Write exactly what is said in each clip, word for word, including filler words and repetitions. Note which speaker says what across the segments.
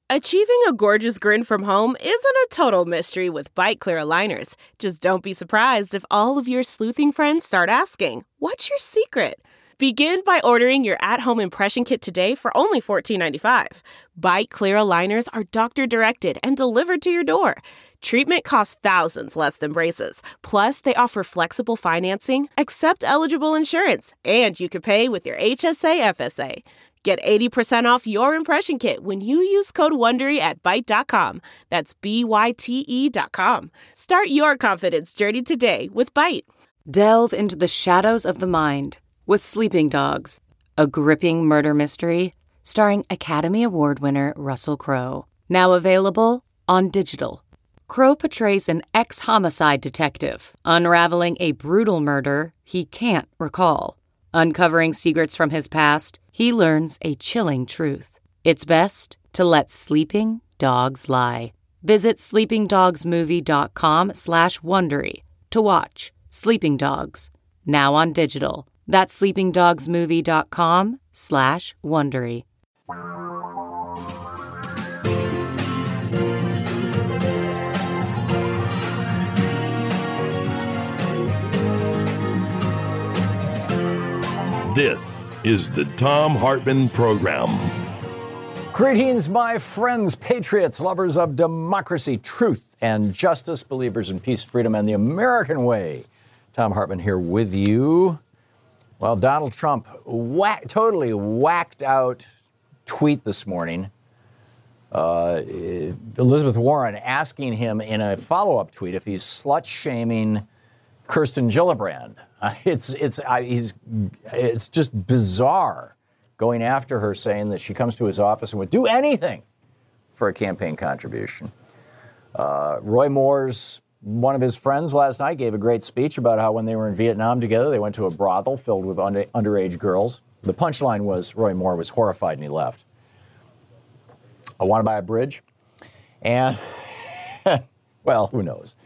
Speaker 1: Achieving a gorgeous grin from home isn't a total mystery with Byte Clear aligners. Just don't be surprised if all of your sleuthing friends start asking, "What's your secret?" Begin by ordering your at-home impression kit today for only fourteen ninety-five. Byte Clear aligners are doctor-directed and delivered to your door. Treatment costs thousands less than braces. Plus, they offer flexible financing, accept eligible insurance, and you can pay with your H S A F S A. Get eighty percent off your impression kit when you use code WONDERY at byte dot com. That's B Y T E dot com. Start your confidence journey today with Byte.
Speaker 2: Delve into the shadows of the mind with Sleeping Dogs, a gripping murder mystery starring Academy Award winner Russell Crowe. Now available on digital. Crowe portrays an ex-homicide detective unraveling a brutal murder he can't recall. Uncovering secrets from his past, he learns a chilling truth. It's best to let sleeping dogs lie. Visit sleepingdogsmovie.com slash Wondery to watch Sleeping Dogs, now on digital. That's sleepingdogsmovie.com slash Wondery.
Speaker 3: This is the Thom Hartmann Program.
Speaker 4: Greetings, my friends, patriots, lovers of democracy, truth, and justice, believers in peace, freedom, and the American way. Thom Hartmann here with you. Well, Donald Trump whack, totally whacked out tweet this morning. Uh, Elizabeth Warren asking him in a follow-up tweet if he's slut-shaming Kirsten Gillibrand. Uh, it's it's uh, he's it's just bizarre going after her, saying that she comes to his office and would do anything for a campaign contribution. Uh, Roy Moore's one of his friends last night gave a great speech about how when they were in Vietnam together, they went to a brothel filled with under, underage girls. The punchline was Roy Moore was horrified and he left. I want to buy a bridge, and well, who knows?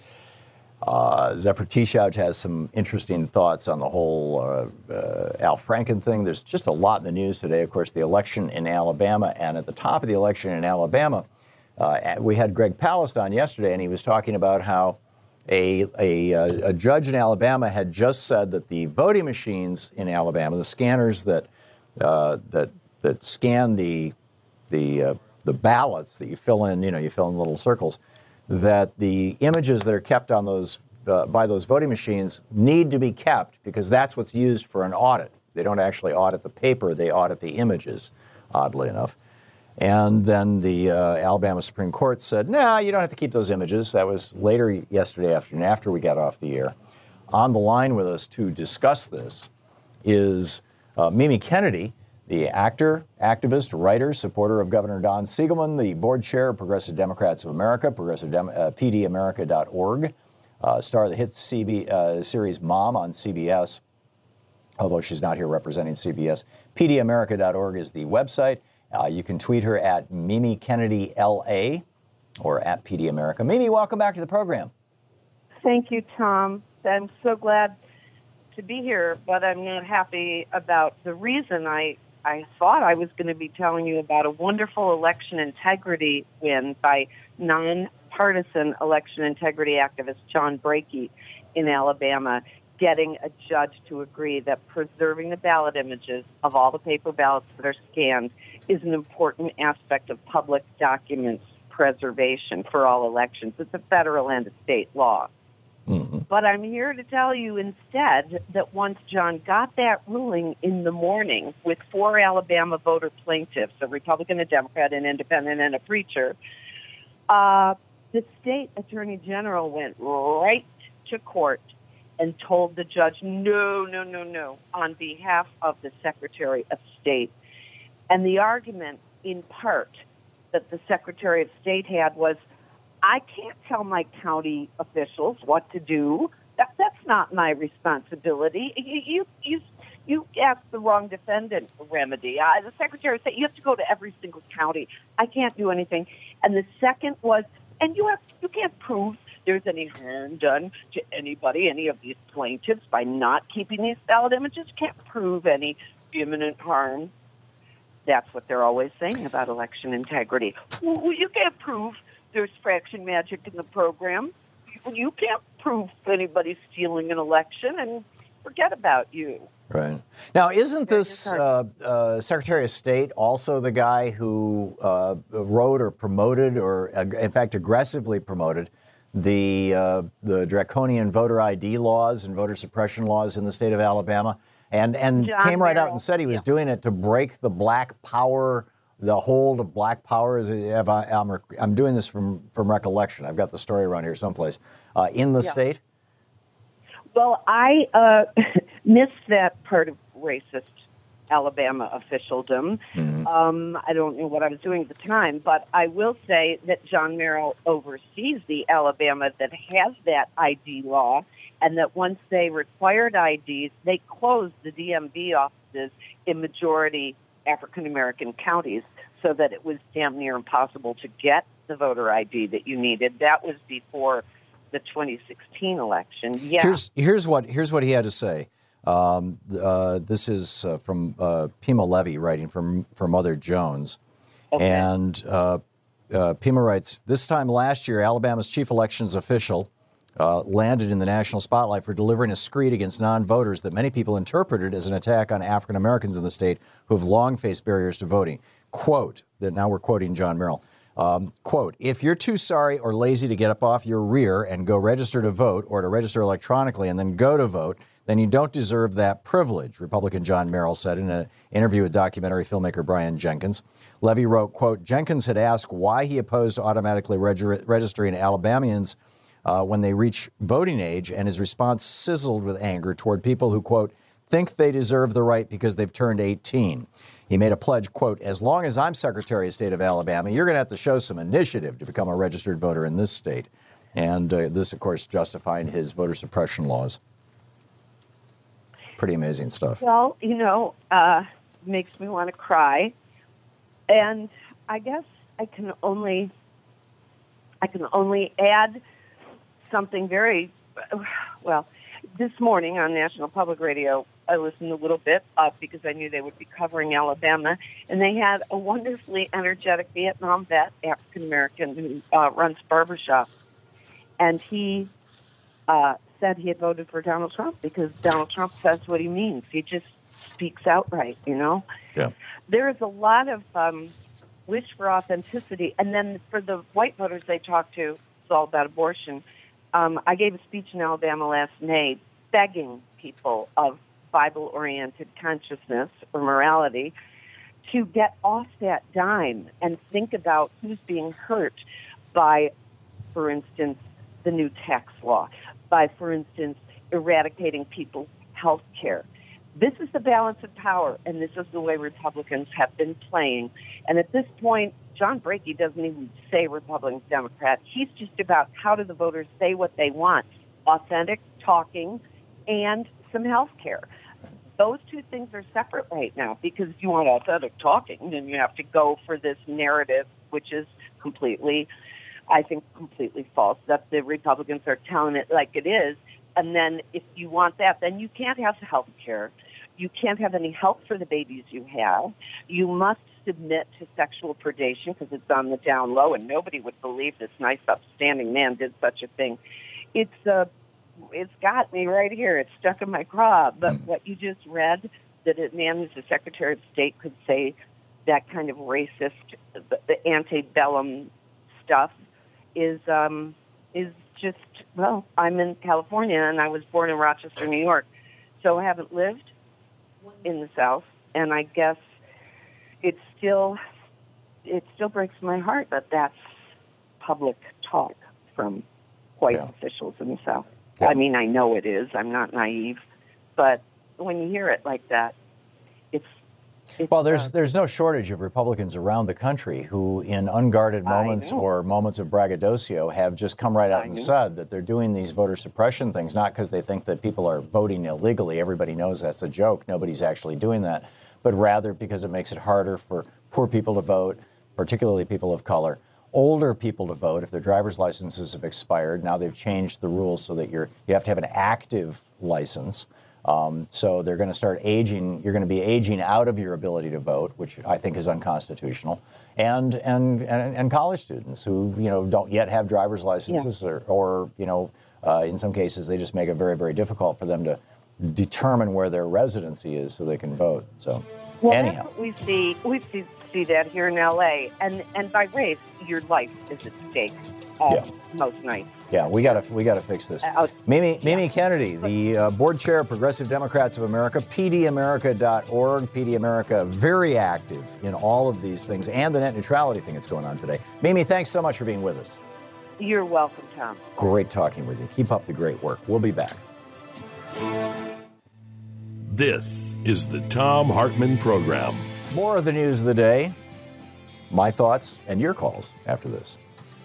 Speaker 4: Uh, Zephyr Teashout has some interesting thoughts on the whole uh, uh, Al Franken thing. There's just a lot in the news today. Of course, the election in Alabama, and at the top of the election in Alabama, uh, we had Greg Palast on yesterday, and he was talking about how a, a, a judge in Alabama had just said that the voting machines in Alabama, the scanners that uh, that that scan the the uh, the ballots that you fill in, you know, you fill in little circles, that the images that are kept on those uh, by those voting machines need to be kept because that's what's used for an audit. They don't actually audit the paper, they audit the images, oddly enough. And then the uh, Alabama Supreme Court said, nah, you don't have to keep those images. That was later yesterday afternoon after we got off the air. On the line with us to discuss this is uh, Mimi Kennedy, the actor, activist, writer, supporter of Governor Don Siegelman, the board chair of Progressive Democrats of America, progressive Dem- uh, P D America dot org, uh, star of the hit C B, uh, series Mom on C B S, although she's not here representing C B S. P D America dot org is the website. Uh, you can tweet her at Mimi Kennedy L A or at P D America. Mimi, welcome back to the program.
Speaker 5: Thank you, Tom. I'm so glad to be here, but I'm not happy about the reason I I thought I was going to be telling you about a wonderful election integrity win by nonpartisan election integrity activist John Brakey in Alabama, getting a judge to agree that preserving the ballot images of all the paper ballots that are scanned is an important aspect of public documents preservation for all elections. It's a federal and a state law. Mm-hmm. But I'm here to tell you instead that once John got that ruling in the morning with four Alabama voter plaintiffs, a Republican, a Democrat, an independent, and a preacher, uh, the state attorney general went right to court and told the judge, no, no, no, no, on behalf of the Secretary of State. And the argument, in part, that the Secretary of State had was, I can't tell my county officials what to do. That, that's not my responsibility. You you you, you asked the wrong defendant for remedy. Uh, the Secretary said you have to go to every single county. I can't do anything. And the second was, and you have you can't prove there's any harm done to anybody, any of these plaintiffs, by not keeping these ballot images. You can't prove any imminent harm. that's what they're always saying about election integrity. Well, you can't prove there's fraction magic in the program. You can't prove anybody's stealing an election, and forget about you.
Speaker 4: Right. Now, isn't this uh, uh, Secretary of State also the guy who uh, wrote or promoted or, uh, in fact, aggressively promoted the uh, the draconian voter I D laws and voter suppression laws in the state of Alabama, and and
Speaker 5: John
Speaker 4: came right
Speaker 5: Merrill.
Speaker 4: out and said he was
Speaker 5: Yeah.
Speaker 4: doing it to break the black power, the hold of black power. Is it, I, I'm, I'm doing this from, from recollection. I've got the story around here someplace. Uh, in the
Speaker 5: Yeah.
Speaker 4: state?
Speaker 5: Well, I uh, missed that part of racist Alabama officialdom.
Speaker 4: Mm-hmm.
Speaker 5: Um, I don't know what I was doing at the time, but I will say that John Merrill oversees the Alabama that has that I D law, and that once they required I Ds, they closed the D M V offices in majority African-American counties so that it was damn near impossible to get the voter I D that you needed. That was before the twenty sixteen election. Yeah.
Speaker 4: Here's here's what here's what he had to say. Um, uh, this is uh, from uh, Pima Levy writing from from Mother Jones,
Speaker 5: Okay.
Speaker 4: and uh, uh, Pima writes: This time last year, Alabama's chief elections official uh, landed in the national spotlight for delivering a screed against non-voters that many people interpreted as an attack on African Americans in the state who have long faced barriers to voting. Quote, that now we're quoting John Merrill. Um, quote, if you're too sorry or lazy to get up off your rear and go register to vote or to register electronically and then go to vote, then you don't deserve that privilege, Republican John Merrill said in an interview with documentary filmmaker Brian Jenkins. Levy wrote, quote, Jenkins had asked why he opposed automatically reg- registering Alabamians uh, when they reach voting age, and his response sizzled with anger toward people who, quote, think they deserve the right because they've turned eighteen. He made a pledge, quote, as long as I'm Secretary of State of Alabama, you're going to have to show some initiative to become a registered voter in this state. And uh, this, of course, justifying his voter suppression laws. Pretty amazing stuff.
Speaker 5: Well, you know, uh, makes me want to cry. And I guess I can only, I can only add something very, well, this morning on National Public Radio, I listened a little bit up because I knew they would be covering Alabama, and they had a wonderfully energetic Vietnam vet, African-American, who uh, runs barbershop, and he uh, said he had voted for Donald Trump because Donald Trump says what he means. He just speaks outright, you know?
Speaker 4: Yeah.
Speaker 5: There is a lot of um, wish for authenticity, and then for the white voters they talk to, it's all about abortion. Um, I gave a speech in Alabama last May begging people of Bible-oriented consciousness or morality to get off that dime and think about who's being hurt by, for instance, the new tax law, by, for instance, eradicating people's health care. This is the balance of power, and this is the way Republicans have been playing. And at this point, John Brakey doesn't even say Republican, Democrat. He's just about how do the voters say what they want, authentic talking and some health care. Those two things are separate right now because you want authentic talking, then you have to go for this narrative, which is completely, I think, completely false, that the Republicans are telling it like it is. And then if you want that, then you can't have health care. You can't have any help for the babies you have. You must submit to sexual predation because it's on the down low, and nobody would believe this nice, upstanding man did such a thing. It's uh, it's got me right here. It's stuck in my craw. But what you just read, that a man who's the Secretary of State could say that kind of racist, the, the antebellum stuff, is um, is just, well, I'm in California, and I was born in Rochester, New York, so I haven't lived in the South, and I guess it still it still breaks my heart that that's public talk from white
Speaker 4: Yeah.
Speaker 5: officials in the South.
Speaker 4: Yeah.
Speaker 5: I mean, I know it is. I'm not naive, but when you hear it like that, it's, it's
Speaker 4: Well, there's
Speaker 5: uh,
Speaker 4: there's no shortage of Republicans around the country who, in unguarded
Speaker 5: I
Speaker 4: moments
Speaker 5: know.
Speaker 4: or moments of braggadocio, have just come right out
Speaker 5: I
Speaker 4: and
Speaker 5: know.
Speaker 4: said that they're doing these voter suppression things, not because they think that people are voting illegally. Everybody knows that's a joke. Nobody's actually doing that. But rather because it makes it harder for poor people to vote, particularly people of color, older people to vote if their driver's licenses have expired. Now they've changed the rules so that you're you have to have an active license. Um, so they're going to start aging. You're going to be aging out of your ability to vote, which I think is unconstitutional, and and and, and college students who you know don't yet have driver's licenses, yeah. or, or you know uh, in some cases they just make it very very difficult for them to determine where their residency is so they can vote. So
Speaker 5: well,
Speaker 4: anyhow,
Speaker 5: that's what we see we see, see that here in L A, and and by race, your life is at stake uh, yeah. most nights.
Speaker 4: Yeah, we gotta we gotta fix this. Uh, Mimi Mimi yeah. Kennedy, the uh, board chair of Progressive Democrats of America, P D America dot org. P D America very active in all of these things and the net neutrality thing that's going on today. Mimi, thanks so much for being with us.
Speaker 5: You're welcome, Tom.
Speaker 4: Great talking with you. Keep up the great work. We'll be back.
Speaker 3: This is the Thom Hartmann Program.
Speaker 4: More of the news of the day, my thoughts, and your calls after this.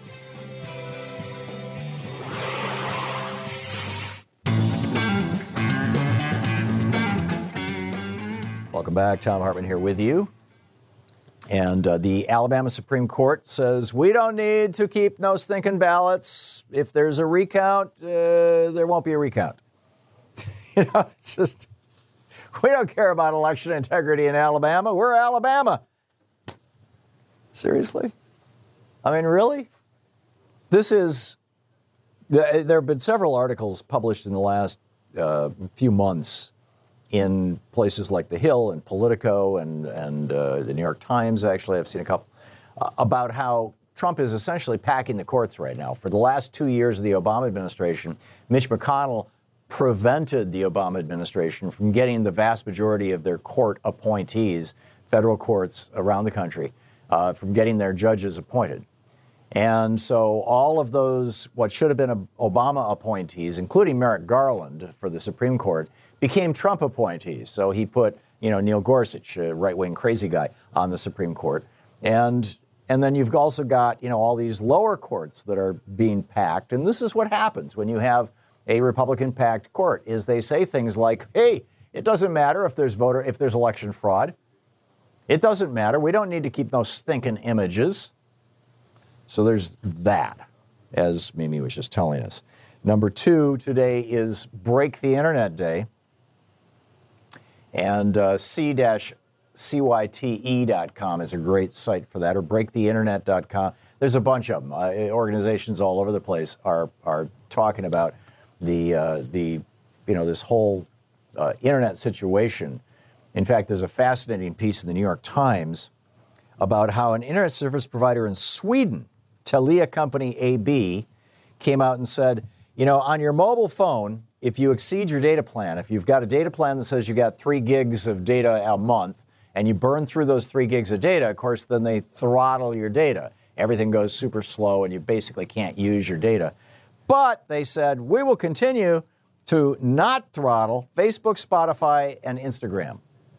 Speaker 4: Welcome back. Thom Hartmann here with you. And uh, the Alabama Supreme Court says we don't need to keep no stinking ballots. If there's a recount, uh, there won't be a recount. You know, it's just, we don't care about election integrity in Alabama. We're Alabama. Seriously? I mean, really? This is, there have been several articles published in the last uh, few months in places like The Hill and Politico and, and uh, the New York Times, actually, I've seen a couple, uh, about how Trump is essentially packing the courts right now. For the last two years of the Obama administration, Mitch McConnell prevented the Obama administration from getting the vast majority of their court appointees, federal courts around the country, uh, from getting their judges appointed. And so all of those, what should have been Obama appointees, including Merrick Garland for the Supreme Court, became Trump appointees. So he put, you know, Neil Gorsuch, a right-wing crazy guy, on the Supreme Court. And and then you've also got, you know, all these lower courts that are being packed. And this is what happens when you have a Republican-packed court, is they say things like, hey, it doesn't matter if there's voter, if there's election fraud. It doesn't matter. We don't need to keep those stinking images. So there's that, as Mimi was just telling us. Number two today is Break the Internet Day. And uh, c dash c y t e dot com is a great site for that, or break the internet dot com. There's a bunch of them. Uh, organizations all over the place are are talking about the uh, the you know this whole uh, internet situation. In fact, there's a fascinating piece in the New York Times about how an internet service provider in Sweden, Telia Company A B, came out and said, you know, on your mobile phone, if you exceed your data plan, if you've got a data plan that says you got three gigs of data a month and you burn through those three gigs of data, of course, then they throttle your data. Everything goes super slow and you basically can't use your data. But they said, we will continue to not throttle Facebook, Spotify, and Instagram.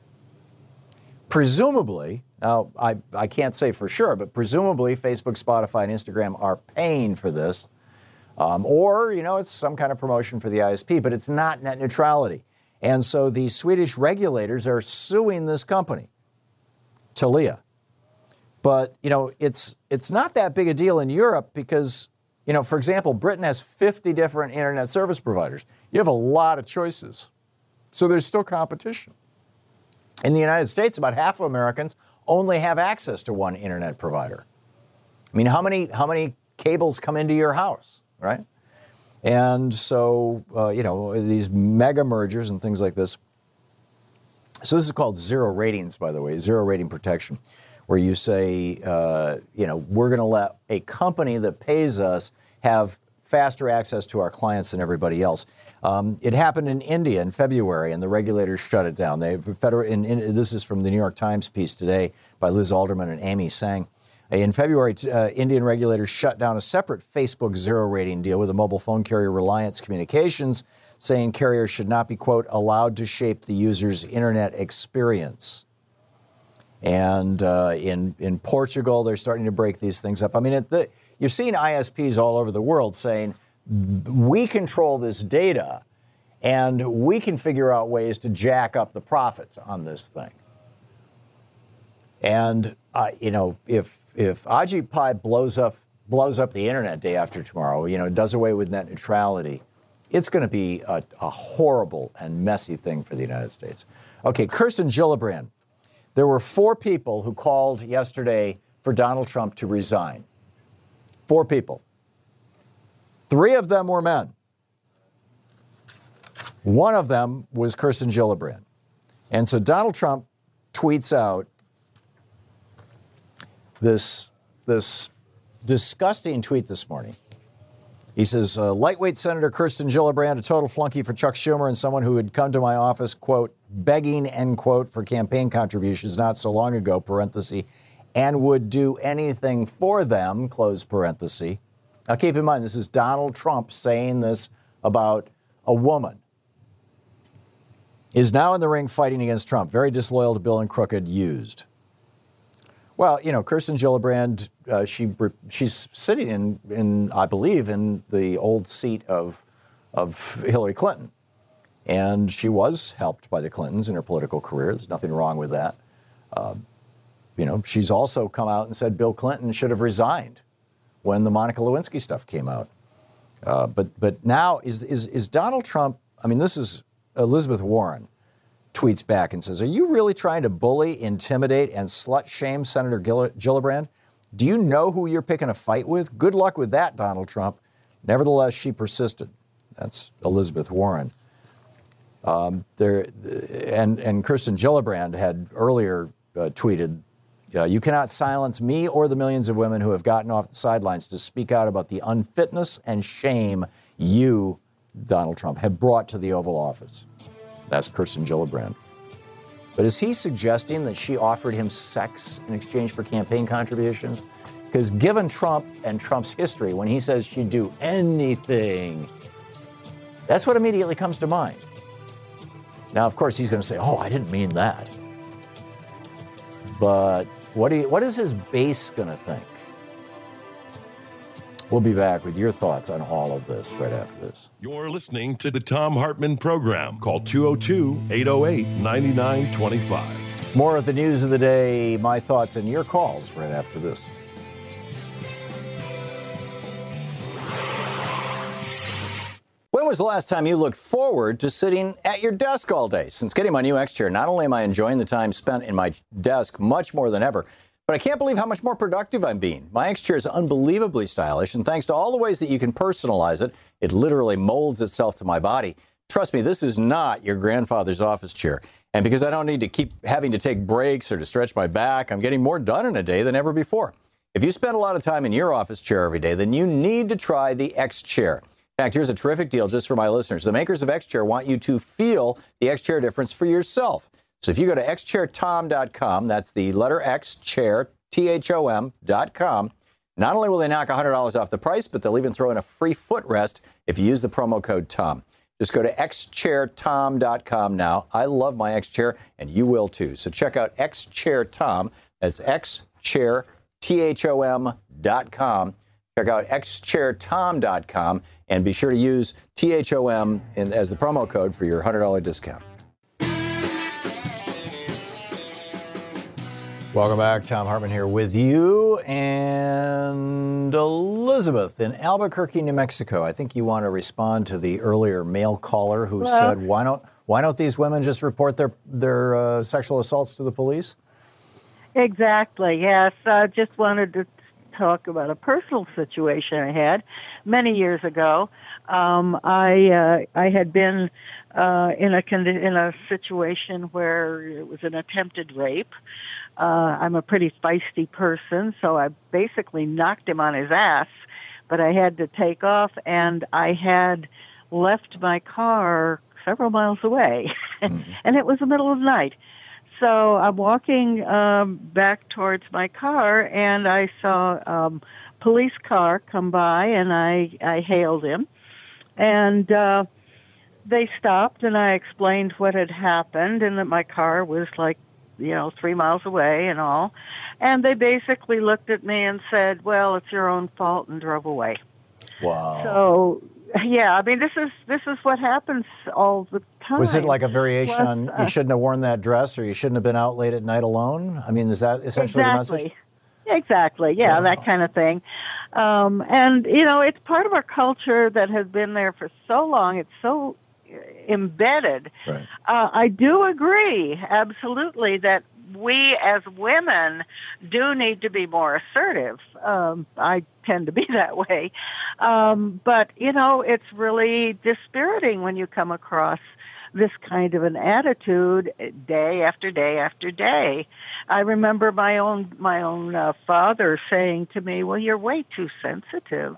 Speaker 4: Presumably, now I, I can't say for sure, but presumably Facebook, Spotify, and Instagram are paying for this. Um, or, you know, it's some kind of promotion for the I S P, but it's not net neutrality. And so the Swedish regulators are suing this company, Telia. But, you know, it's it's not that big a deal in Europe because, you know, for example, Britain has fifty different internet service providers. You have a lot of choices. So there's still competition. In the United States, about half of Americans only have access to one internet provider. I mean, how many how many cables come into your house? Right? And so, uh, you know, these mega mergers and things like this. So this is called zero ratings, by the way, zero rating protection, where you say, uh, you know, we're going to let a company that pays us have faster access to our clients than everybody else. Um, it happened in India in February, and the regulators shut it down. They federal. In, in, this is from the New York Times piece today by Liz Alderman and Amy Sang. In February, uh, Indian regulators shut down a separate Facebook zero-rating deal with the mobile phone carrier Reliance Communications, saying carriers should not be, quote, allowed to shape the user's internet experience. And uh, in, in Portugal, they're starting to break these things up. I mean, it, the, you're seeing I S Ps all over the world saying, we control this data, and we can figure out ways to jack up the profits on this thing. And, uh, you know, if if Ajit Pai blows up blows up the internet day after tomorrow, you know, does away with net neutrality, it's going to be a, a horrible and messy thing for the United States. Okay, Kirsten Gillibrand. There were four people who called yesterday for Donald Trump to resign. Four people. Three of them were men. One of them was Kirsten Gillibrand. And so Donald Trump tweets out this, this disgusting tweet this morning. He says, uh, lightweight Senator Kirsten Gillibrand, a total flunky for Chuck Schumer and someone who had come to my office, quote, begging, end quote, for campaign contributions not so long ago, parenthesis, and would do anything for them, close parenthesis. Now, keep in mind, this is Donald Trump saying this about a woman. Is now in the ring fighting against Trump. Very disloyal to Bill and Crooked, used. Well, you know, Kirsten Gillibrand, uh, she she's sitting in, in, I believe, in the old seat of, of Hillary Clinton. And she was helped by the Clintons in her political career. There's nothing wrong with that. Uh, you know, she's also come out and said Bill Clinton should have resigned when the Monica Lewinsky stuff came out. Uh, but but now is, is is Donald Trump, I mean, this is Elizabeth Warren tweets back and says, are you really trying to bully, intimidate, and slut-shame Senator Gill- Gillibrand? Do you know who you're picking a fight with? Good luck with that, Donald Trump. Nevertheless, she persisted. That's Elizabeth Warren. Um, there, and, and Kirsten Gillibrand had earlier uh, tweeted, uh, you cannot silence me or the millions of women who have gotten off the sidelines to speak out about the unfitness and shame you, Donald Trump, have brought to the Oval Office. That's Kirsten Gillibrand. But is he suggesting that she offered him sex in exchange for campaign contributions? Because given Trump and Trump's history, when he says she'd do anything, that's what immediately comes to mind. Now, of course, he's going to say, oh, I didn't mean that. But what, do you, what is his base going to think? We'll be back with your thoughts on all of this right after this.
Speaker 3: You're listening to the Thom Hartmann Program. Call two oh two, eight oh eight, nine nine two five.
Speaker 4: More of the news of the day, my thoughts, and your calls right after this. When was the last time you looked forward to sitting at your desk all day? Since getting my new X chair, not only am I enjoying the time spent in my desk much more than ever, but I can't believe how much more productive I'm being. My X chair is unbelievably stylish, and thanks to all the ways that you can personalize it, it literally molds itself to my body. Trust me, this is not your grandfather's office chair. And because I don't need to keep having to take breaks or to stretch my back, I'm getting more done in a day than ever before. If you spend a lot of time in your office chair every day, then you need to try the X chair. In fact, here's a terrific deal just for my listeners. The makers of X chair want you to feel the X chair difference for yourself. So if you go to x chair tom dot com, that's the letter X, chair, T H O M dot com, not only will they knock one hundred dollars off the price, but they'll even throw in a free footrest if you use the promo code TOM. Just go to x chair tom dot com now. I love my X chair, and you will too. So check out X Chair Tom. That's X Chair, T H O M dot com. Check out x chair tom dot com, and be sure to use T H O M in, as the promo code for your one hundred dollars discount. Welcome back. Thom Hartmann here with you, and Elizabeth in Albuquerque, New Mexico. I think you want to respond to the earlier male caller who
Speaker 6: Hello.
Speaker 4: said, why don't why don't these women just report their, their uh, sexual assaults to the police?
Speaker 6: Exactly, yes. I just wanted to talk about a personal situation I had many years ago. Um, I uh, I had been uh, in a condi- in a situation where it was an attempted rape. Uh, I'm a pretty feisty person, so I basically knocked him on his ass, but I had to take off, and I had left my car several miles away, mm-hmm. and it was the middle of the night. So I'm walking um, back towards my car, and I saw a um, police car come by, and I, I hailed him. And uh, they stopped, and I explained what had happened, and that my car was like, you know, three miles away and all. And they basically looked at me and said, well, it's your own fault, and drove away.
Speaker 4: Wow.
Speaker 6: So, yeah, I mean, this is this is what happens all the time.
Speaker 4: Was it like a variation
Speaker 6: Plus,
Speaker 4: on
Speaker 6: uh,
Speaker 4: you shouldn't have worn that dress, or you shouldn't have been out late at night alone? I mean, is that essentially
Speaker 6: exactly.
Speaker 4: the message?
Speaker 6: Exactly. Yeah, that kind of thing. Um, and, you know, it's part of our culture that has been there for so long. It's so embedded.
Speaker 4: Right.
Speaker 6: Uh, I do agree, absolutely, that we as women do need to be more assertive. Um, I tend to be that way. Um, but, you know, it's really dispiriting when you come across this kind of an attitude day after day after day. I remember my own my own uh, father saying to me, "Well, you're way too sensitive."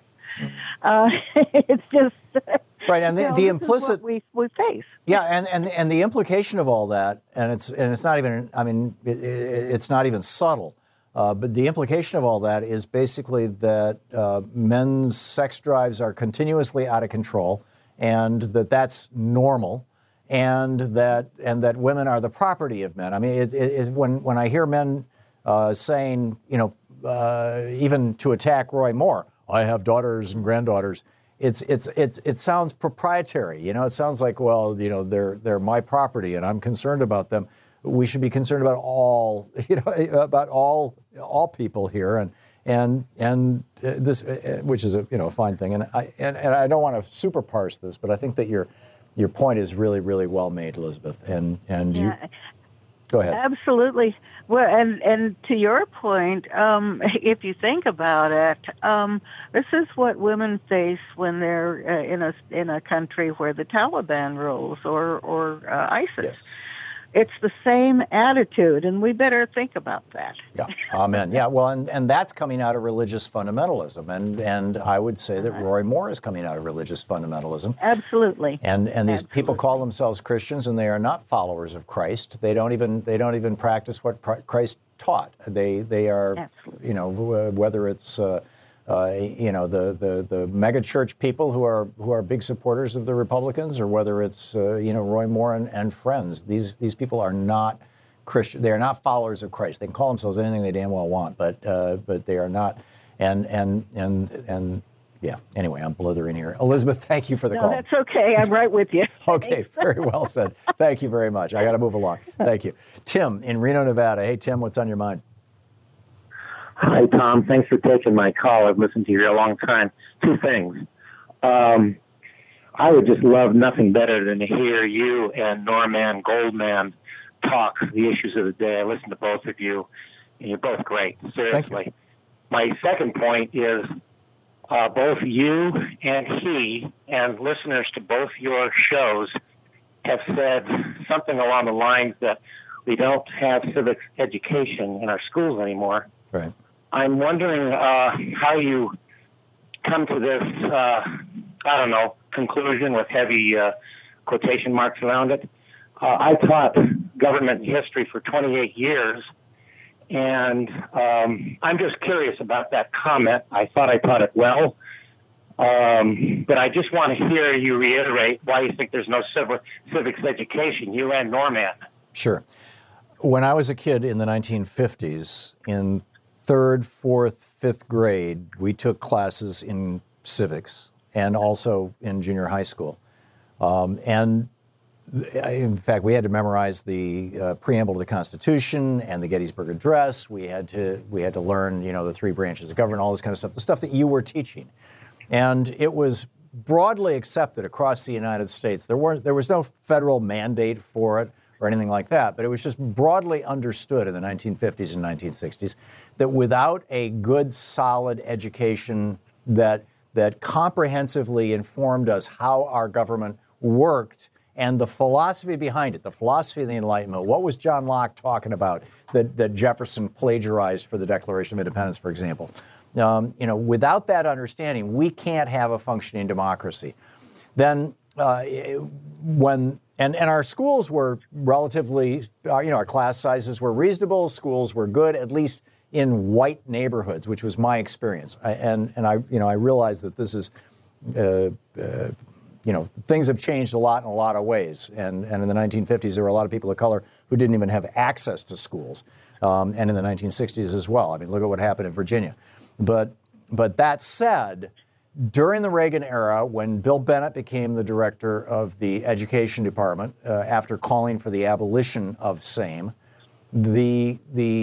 Speaker 6: Uh, it's just
Speaker 4: right, and the,
Speaker 6: you know,
Speaker 4: the
Speaker 6: this
Speaker 4: implicit
Speaker 6: is what we we face.
Speaker 4: Yeah, and, and and the implication of all that, and it's and it's not even I mean it, it's not even subtle, uh, but the implication of all that is basically that uh, men's sex drives are continuously out of control, and that that's normal. And that and that women are the property of men. I mean, it, it, it, when when I hear men uh, saying, you know, uh, even to attack Roy Moore, I have daughters and granddaughters. It's it's it's it sounds proprietary. You know, it sounds like, well, you know, they're they're my property, and I'm concerned about them. We should be concerned about all, you know, about all all people here, and and and this, which is a you know a fine thing. And I and, and I don't want to super parse this, but I think that you're. Your point is really, really well made, Elizabeth, and and you.
Speaker 6: Yeah.
Speaker 4: Go ahead.
Speaker 6: Absolutely. Well, and and to your point, um, if you think about it, um, this is what women face when they're uh, in a in a country where the Taliban rules or or uh, ISIS.
Speaker 4: Yes.
Speaker 6: It's the same attitude, and we better think about that.
Speaker 4: Yeah, amen. Yeah, well, and, and that's coming out of religious fundamentalism, and and I would say that Roy Moore is coming out of religious fundamentalism.
Speaker 6: Absolutely.
Speaker 4: And and these
Speaker 6: Absolutely.
Speaker 4: people call themselves Christians, and they are not followers of Christ. They don't even they don't even practice what Christ taught. They they are,
Speaker 6: Absolutely.
Speaker 4: you know, whether it's. Uh, Uh, you know, the, the, the mega church people who are who are big supporters of the Republicans, or whether it's, uh, you know, Roy Moore and, and friends. These these people are not Christian. They are not followers of Christ. They can call themselves anything they damn well want, but uh, but they are not. And and and and yeah. Anyway, I'm blithering here. Elizabeth, thank you for the
Speaker 6: no,
Speaker 4: call.
Speaker 6: That's okay. I'm right with you.
Speaker 4: Okay, very well said. Thank you very much. I got to move along. Thank you. Tim in Reno, Nevada. Hey, Tim, what's on your mind?
Speaker 7: Hi, Tom. Thanks for taking my call. I've listened to you a long time. Two things. Um, I would just love nothing better than to hear you and Norman Goldman talk the issues of the day. I listen to both of you, and you're both great. Seriously. My second point is uh, both you and he and listeners to both your shows have said something along the lines that we don't have civics education in our schools anymore.
Speaker 4: Right.
Speaker 7: I'm wondering uh, how you come to this, uh, I don't know, conclusion with heavy uh, quotation marks around it. Uh, I taught government history for twenty-eight years, and um, I'm just curious about that comment. I thought I taught it well, um, but I just want to hear you reiterate why you think there's no civ- civics education, you and Norman.
Speaker 4: Sure. When I was a kid in the nineteen fifties, in third, fourth, fifth grade, we took classes in civics and also in junior high school. Um, and in fact, we had to memorize the uh, preamble to the Constitution and the Gettysburg Address. We had to we had to learn, you know, the three branches of government, all this kind of stuff, the stuff that you were teaching. And it was broadly accepted across the United States. There were there was no federal mandate for it or anything like that, but it was just broadly understood in the nineteen fifties and nineteen sixties that without a good, solid education that that comprehensively informed us how our government worked and the philosophy behind it, the philosophy of the Enlightenment, what was John Locke talking about that, that Jefferson plagiarized for the Declaration of Independence, for example. Um, you know, without that understanding, we can't have a functioning democracy. Then uh, when And and our schools were relatively, uh, you know, our class sizes were reasonable. Schools were good, at least in white neighborhoods, which was my experience. I, and and I, you know, I realize that this is, uh, uh, you know, things have changed a lot in a lot of ways. And and in the nineteen fifties, there were a lot of people of color who didn't even have access to schools. Um, and in the nineteen sixties as well. I mean, look at what happened in Virginia. But but that said, during the Reagan era, when Bill Bennett became the director of the Education Department, uh, after calling for the abolition of SAME, the the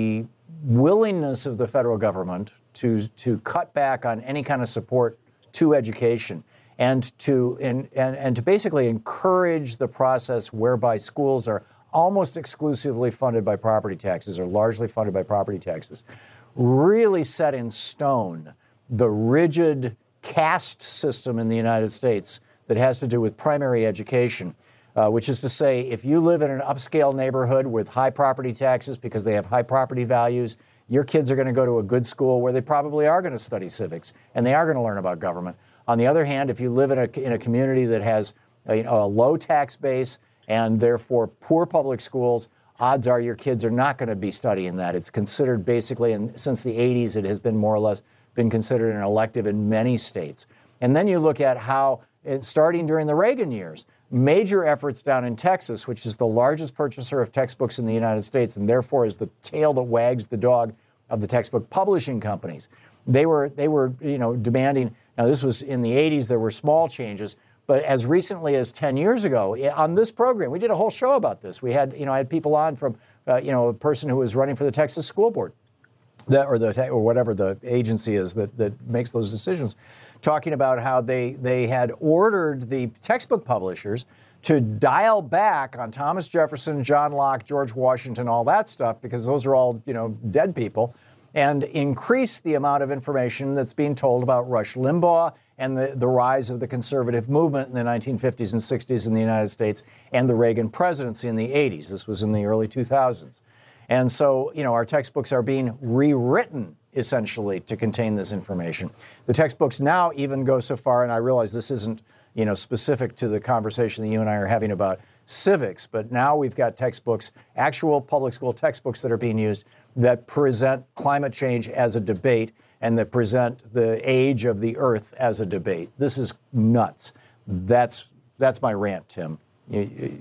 Speaker 4: willingness of the federal government to to cut back on any kind of support to education and to and, and, and to basically encourage the process whereby schools are almost exclusively funded by property taxes or largely funded by property taxes, really set in stone the rigid caste system in the United States that has to do with primary education, uh, which is to say, if you live in an upscale neighborhood with high property taxes because they have high property values, your kids are going to go to a good school where they probably are going to study civics and they are going to learn about government. On the other hand, if you live in a, in a community that has a, a low tax base and therefore poor public schools, odds are your kids are not going to be studying that. It's considered basically, and since the eighties, it has been more or less been considered an elective in many states. And then you look at how, starting during the Reagan years, major efforts down in Texas, which is the largest purchaser of textbooks in the United States and therefore is the tail that wags the dog of the textbook publishing companies. They were, they were, you know, demanding, now this was in the eighties, there were small changes, but as recently as ten years ago, on this program, we did a whole show about this. We had, you know, I had people on from, uh, you know, a person who was running for the Texas School Board, that, or the or whatever the agency is that, that makes those decisions, talking about how they they had ordered the textbook publishers to dial back on Thomas Jefferson, John Locke, George Washington, all that stuff, because those are all, you know, dead people, and increase the amount of information that's being told about Rush Limbaugh and the, the rise of the conservative movement in the nineteen fifties and sixties in the United States and the Reagan presidency in the eighties. This was in the early two thousands. And so, you know, our textbooks are being rewritten essentially to contain this information. The textbooks now even go so far, and I realize this isn't, you know, specific to the conversation that you and I are having about civics, but now we've got textbooks, actual public school textbooks that are being used that present climate change as a debate and that present the age of the earth as a debate. This is nuts. That's that's my rant, Tim. You, you,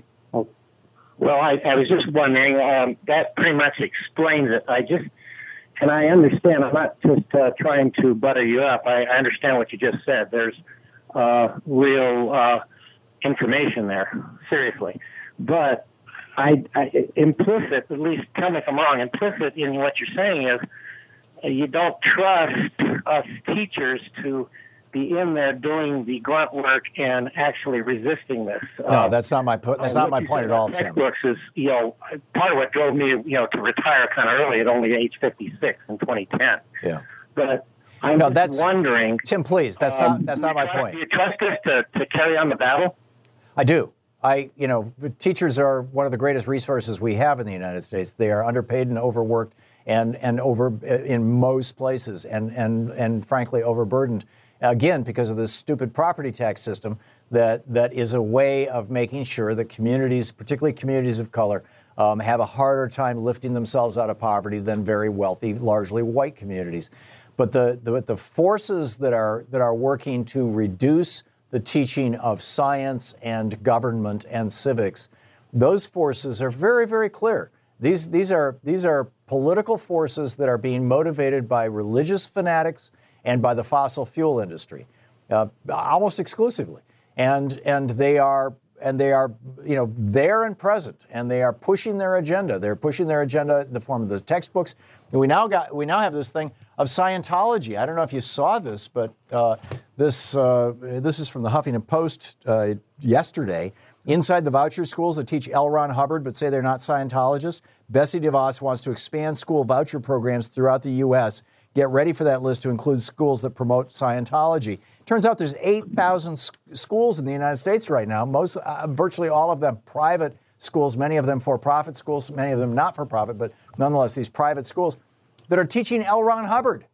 Speaker 7: Well, I, I was just wondering, um, that pretty much explains it. I just, and I understand, I'm not just uh, trying to butter you up. I, I understand what you just said. There's uh, real uh, information there, seriously. But I, I, implicit, at least tell me if I'm wrong, implicit in what you're saying is uh, you don't trust us teachers to be in there doing the grunt work and actually resisting this.
Speaker 4: No,
Speaker 7: uh,
Speaker 4: that's not my po- that's not my point at all, Tim.
Speaker 7: Textbooks is, you know, part of what drove me, you know, to retire kind of early at only age fifty-six in twenty ten.
Speaker 4: Yeah.
Speaker 7: But I'm
Speaker 4: no,
Speaker 7: just
Speaker 4: that's,
Speaker 7: wondering,
Speaker 4: Tim, please, that's
Speaker 7: uh,
Speaker 4: not that's not my point.
Speaker 7: Do you trust us to, to carry on the battle?
Speaker 4: I do. I, you know, teachers are one of the greatest resources we have in the United States. They are underpaid and overworked, and and over in most places, and and and frankly overburdened. Again, because of this stupid property tax system that that is a way of making sure that communities, particularly communities of color, um, have a harder time lifting themselves out of poverty than very wealthy, largely white communities. But the the, the forces that are that are working to reduce the teaching of science and government and civics, those forces are very, very clear. These these are these are political forces that are being motivated by religious fanatics and by the fossil fuel industry, uh, almost exclusively, and and they are and they are you know there and present, and they are pushing their agenda. They're pushing their agenda in the form of the textbooks. And we now got we now have this thing of Scientology. I don't know if you saw this, but uh, this uh, this is from the Huffington Post uh, yesterday. Inside the voucher schools that teach L. Ron Hubbard but say they're not Scientologists, Betsy DeVos wants to expand school voucher programs throughout the U S Get ready for that list to include schools that promote Scientology. Turns out there's eight thousand sc- schools in the United States right now, most, uh, virtually all of them private schools, many of them for-profit schools, many of them not for-profit, but nonetheless these private schools that are teaching L. Ron Hubbard.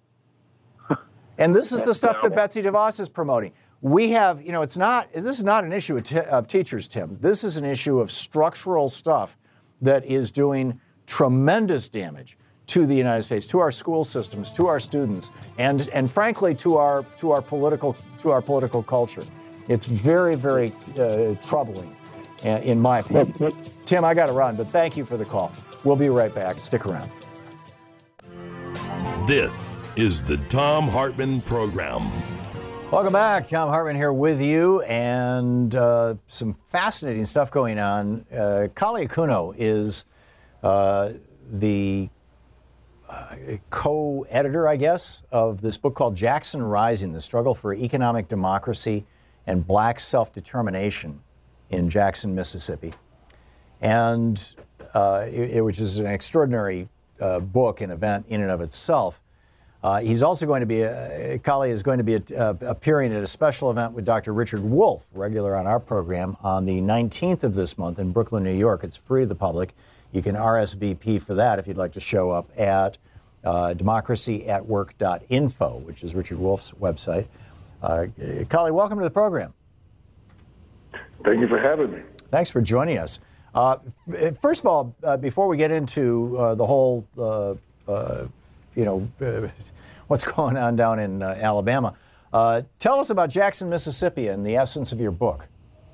Speaker 4: And this is the stuff that Betsy DeVos is promoting. We have, you know, it's not, this is not an issue of, t- of teachers, Tim. This is an issue of structural stuff that is doing tremendous damage to the United States, to our school systems, to our students, and and frankly to our to our political to our political culture. It's very, very uh, troubling, uh, in my opinion. Tim, I got to run, but thank you for the call. We'll be right back. Stick around.
Speaker 3: This is the Thom Hartmann Program.
Speaker 4: Welcome back. Thom Hartmann here with you, and uh, some fascinating stuff going on. Uh, Kali Akuno is uh, the co-editor, I guess, of this book called Jackson Rising, The Struggle for Economic Democracy and Black Self-Determination in Jackson, Mississippi. And uh, it, which is an extraordinary uh, book and event in and of itself. Uh, he's also going to be, uh, Kali is going to be uh, appearing at a special event with Doctor Richard Wolff, regular on our program, on the nineteenth of this month in Brooklyn, New York. It's free to the public. You can R S V P for that if you'd like to show up at uh, democracy at work dot info, which is Richard Wolff's website. Uh, Kali, welcome to the program.
Speaker 8: Thank you for having me.
Speaker 4: Thanks for joining us. Uh, first of all, uh, before we get into uh, the whole, uh, uh, you know, uh, what's going on down in uh, Alabama, uh, tell us about Jackson, Mississippi, and the essence of your book.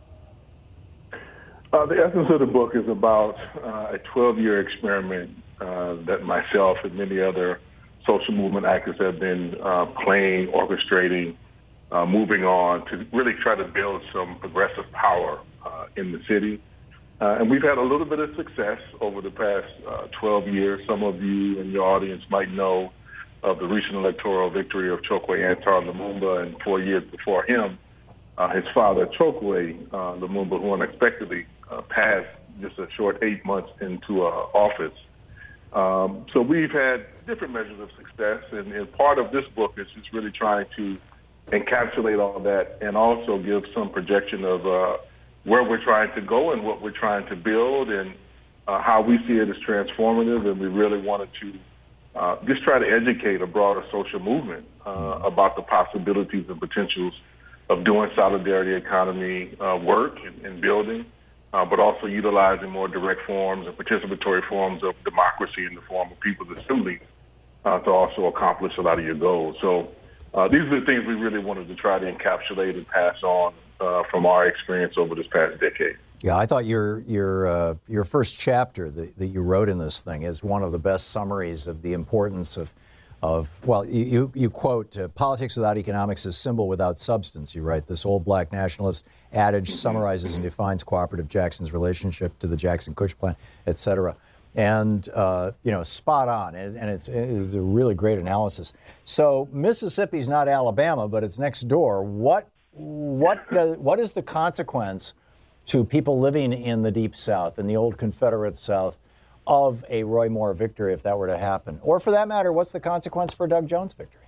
Speaker 8: Uh, the essence of the book is about uh, a twelve-year experiment uh, that myself and many other social movement actors have been uh, playing, orchestrating, uh, moving on to really try to build some progressive power uh, in the city. Uh, and we've had a little bit of success over the past uh, twelve years. Some of you in your audience might know of the recent electoral victory of Chokwe Antar Lumumba, and four years before him, uh, his father, Chokwe uh, Lumumba, who unexpectedly uh, passed just a short eight months into uh, office. Um, so we've had different measures of success, and, and part of this book is just really trying to encapsulate all that and also give some projection of uh, where we're trying to go and what we're trying to build, and uh, how we see it as transformative. And we really wanted to uh, just try to educate a broader social movement uh, about the possibilities and potentials of doing solidarity economy uh, work and, and building, uh, but also utilizing more direct forms and participatory forms of democracy in the form of people's assemblies uh, to also accomplish a lot of your goals. So uh, these are the things we really wanted to try to encapsulate and pass on Uh, from our experience over this past decade.
Speaker 4: Yeah, I thought your your uh, your first chapter that, that you wrote in this thing is one of the best summaries of the importance of, of well, you, you quote, uh, politics without economics is symbol without substance, you write. This old black nationalist adage summarizes and defines Cooperative Jackson's relationship to the Jackson-Kush Plan, et cetera. And, uh, you know, spot on, and, and it's, it's a really great analysis. So Mississippi's not Alabama, but it's next door. What What does, what is the consequence to people living in the Deep South, in the old Confederate South, of a Roy Moore victory if that were to happen? Or for that matter, what's the consequence for Doug Jones' victory?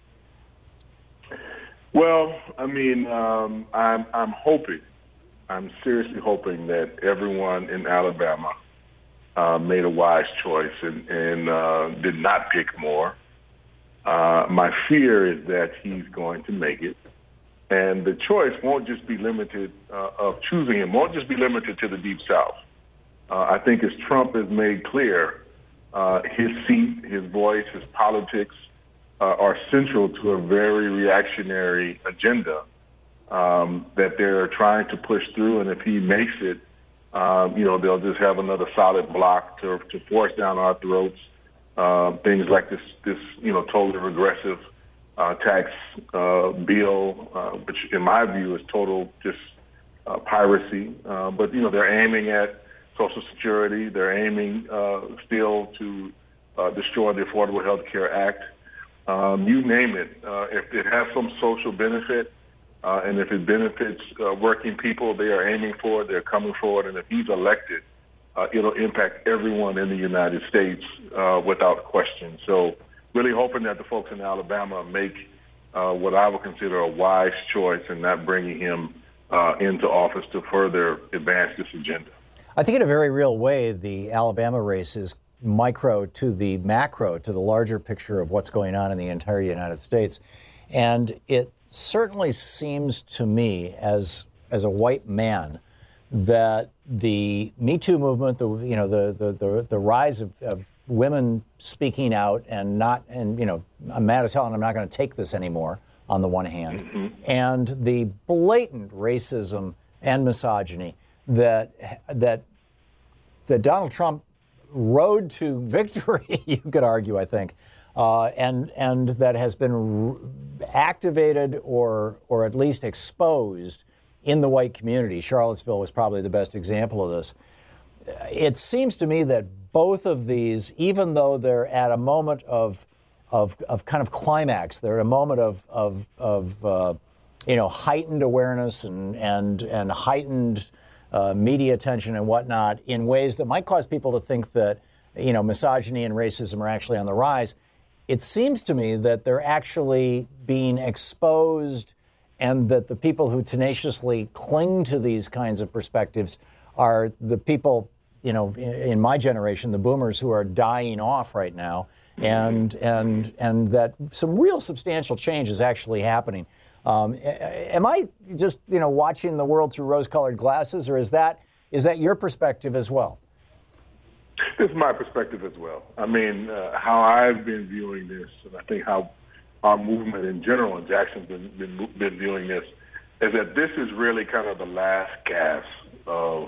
Speaker 8: Well, I mean, um, I'm, I'm hoping, I'm seriously hoping that everyone in Alabama uh, made a wise choice and, and uh, did not pick Moore. Uh, my fear is that he's going to make it. And the choice won't just be limited uh, of choosing him, won't just be limited to the Deep South. Uh, I think as Trump has made clear, uh, his seat, his voice, his politics uh, are central to a very reactionary agenda um, that they're trying to push through. And if he makes it, um, you know, they'll just have another solid block to, to force down our throats. Uh, things like this, this, you know, totally regressive Uh, tax uh, bill, uh, which in my view is total just uh, piracy. Uh, but, you know, they're aiming at Social Security. They're aiming uh, still to uh, destroy the Affordable Health Care Act. Um, you name it. Uh, if it has some social benefit uh, and if it benefits uh, working people, they are aiming for it. They're coming for it. And if he's elected, uh, it'll impact everyone in the United States uh, without question. So really hoping that the folks in Alabama make uh, what I would consider a wise choice in not bringing him uh, into office to further advance this agenda.
Speaker 4: I think in a very real way, the Alabama race is micro to the macro, to the larger picture of what's going on in the entire United States. And it certainly seems to me, as as a white man, that the Me Too movement, the you know the the the, the rise of, of women speaking out and not, and you know, I'm mad as hell and I'm not going to take this anymore, on the one hand, mm-hmm. and the blatant racism and misogyny that that that Donald Trump rode to victory, you could argue, I think, uh, and and that has been r- activated or or at least exposed in the white community. Charlottesville was probably the best example of this. It seems to me that both of these, even though they're at a moment of of, of kind of climax, they're at a moment of of, of uh, you know, heightened awareness and and and heightened uh, media attention and whatnot in ways that might cause people to think that, you know, misogyny and racism are actually on the rise. It seems to me that they're actually being exposed, and that the people who tenaciously cling to these kinds of perspectives are the people, you know, in my generation, the boomers, who are dying off right now, and and and that some real substantial change is actually happening. Um, am I just, you know, watching the world through rose-colored glasses, or is that is that your perspective as well?
Speaker 8: This is my perspective as well. I mean, uh, how I've been viewing this, and I think how our movement in general, and Jackson's been, been been viewing this, is that this is really kind of the last gasp of,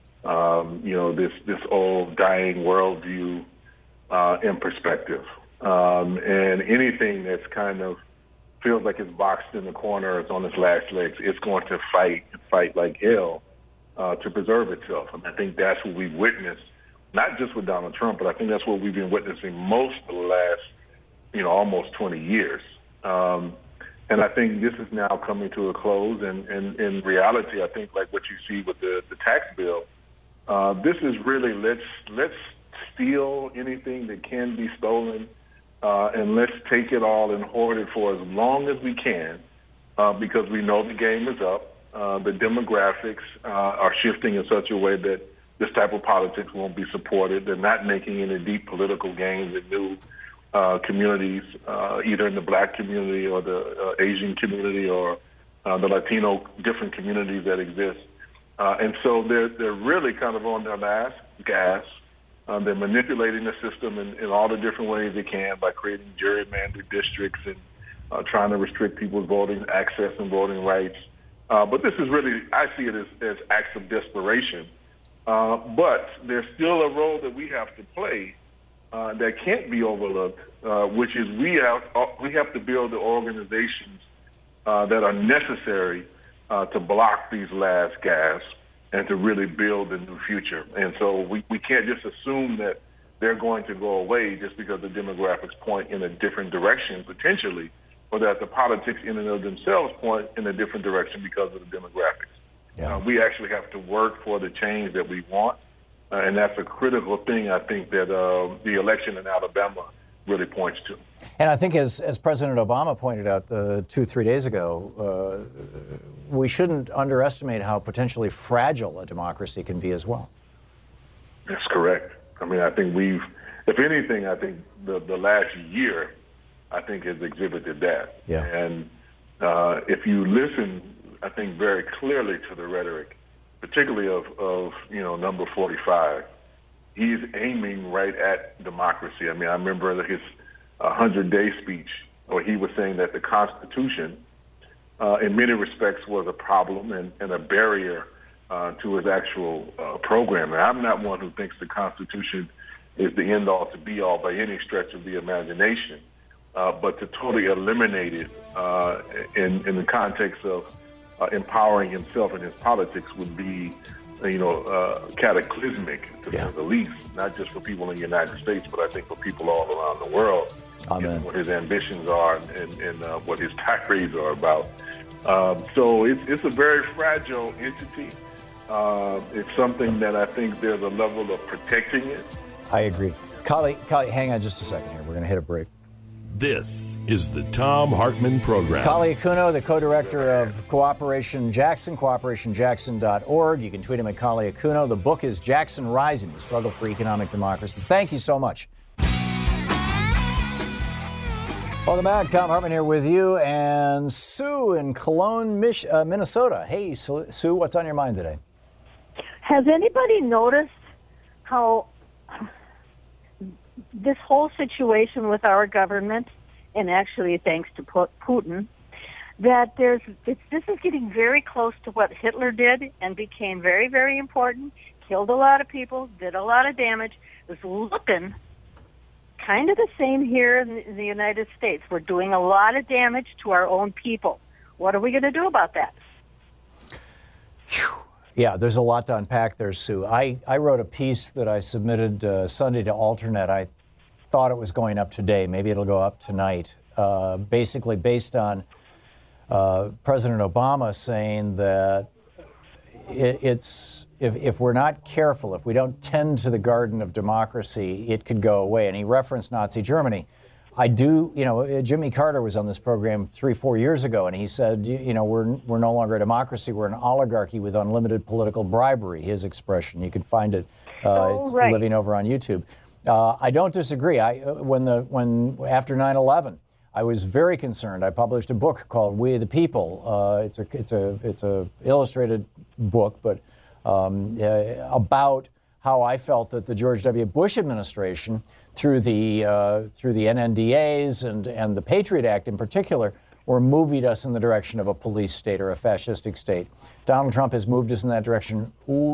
Speaker 8: um, you know, this this old dying worldview uh, and perspective. Um, and anything that's kind of feels like it's boxed in the corner, it's on its last legs, it's going to fight, fight like hell uh, to preserve itself. And I think that's what we've witnessed, not just with Donald Trump, but I think that's what we've been witnessing most of the last, you know, almost twenty years. Um, and I think this is now coming to a close. And, and in reality, I think like what you see with the, the tax bill, uh, this is really let's let's steal anything that can be stolen, uh, and let's take it all and hoard it for as long as we can, uh, because we know the game is up. Uh, the demographics uh, are shifting in such a way that this type of politics won't be supported. They're not making any deep political gains in new uh, communities, uh, either in the black community or the uh, Asian community or uh, the Latino different communities that exist. Uh, and so they're they're really kind of on their last gas. Um, they're manipulating the system in, in all the different ways they can by creating gerrymandered districts and uh, trying to restrict people's voting access and voting rights. Uh, but this is really, I see it as, as acts of desperation. Uh, but there's still a role that we have to play uh, that can't be overlooked, uh, which is we have uh, we have to build the organizations uh, that are necessary uh, to block these last gasps and to really build a new future. And so we, we can't just assume that they're going to go away just because the demographics point in a different direction, potentially, or that the politics in and of themselves point in a different direction because of the demographics. Yeah. Uh, we actually have to work for the change that we want, uh, and that's a critical thing, I think, that uh, the election in Alabama really points to. And
Speaker 4: I think, as as President Obama pointed out uh, two, three days ago, uh, we shouldn't underestimate how potentially fragile a democracy can be as well.
Speaker 8: That's correct. I mean, I think we've, if anything, I think the, the last year, I think, has exhibited that.
Speaker 4: Yeah.
Speaker 8: And uh, if you listen, I think, very clearly to the rhetoric, particularly of, of you know, number forty-five, he's aiming right at democracy. I mean, I remember his hundred-day speech where he was saying that the Constitution, uh, in many respects, was a problem and, and a barrier uh, to his actual uh, program. And I'm not one who thinks the Constitution is the end-all to be-all by any stretch of the imagination. Uh, but to totally eliminate it uh, in, in the context of uh, empowering himself and his politics would be, you know, uh, cataclysmic, to
Speaker 4: yeah.
Speaker 8: say the least, not just for people in the United States, but I think for people all around the world.
Speaker 4: Amen.
Speaker 8: What his ambitions are and, and uh, what his tirades are about. Um, so it's, it's a very fragile entity. Uh, it's something that I think there's a level of protecting it.
Speaker 4: I agree. Kali, Kali, hang on just a second here. We're going to hit a break.
Speaker 3: This is the Thom Hartmann Program.
Speaker 4: Kali Akuno, the co-director of Cooperation Jackson, cooperation jackson dot org. You can tweet him at Kali Akuno. The book is Jackson Rising, The Struggle for Economic Democracy. Thank you so much. Welcome back. Thom Hartmann here with you and Sue in Cologne, Mich- uh, Minnesota. Hey, Sue, what's on your mind today?
Speaker 9: Has anybody noticed how this whole situation with our government, and actually thanks to Putin, that there's it's, this is getting very close to what Hitler did and became very, very important, killed a lot of people, did a lot of damage, is looking kind of the same here in the United States. We're doing a lot of damage to our own people. What are we going to do about that?
Speaker 4: Whew. Yeah, there's a lot to unpack there, Sue. I, I wrote a piece that I submitted uh, Sunday to Alternet. I thought it was going up today. Maybe it'll go up tonight. Uh, basically based on uh, President Obama saying that it, it's if, if we're not careful, if we don't tend to the garden of democracy, it could go away. And he referenced Nazi Germany. I do, you know, Jimmy Carter was on this program three, four years ago, and he said, you, you know, we're we're no longer a democracy, we're an oligarchy with unlimited political bribery, his expression. You can find it, uh,
Speaker 9: oh,
Speaker 4: it's
Speaker 9: right.
Speaker 4: living over on YouTube. Uh, I don't disagree. I when the when after nine eleven, I was very concerned. I published a book called We the People. Uh, it's a it's a it's a illustrated book, but um, uh, about how I felt that the George W. Bush administration, through the uh, through the N N D As and and the Patriot Act in particular, were moving us in the direction of a police state or a fascistic state. Donald Trump has moved us in that direction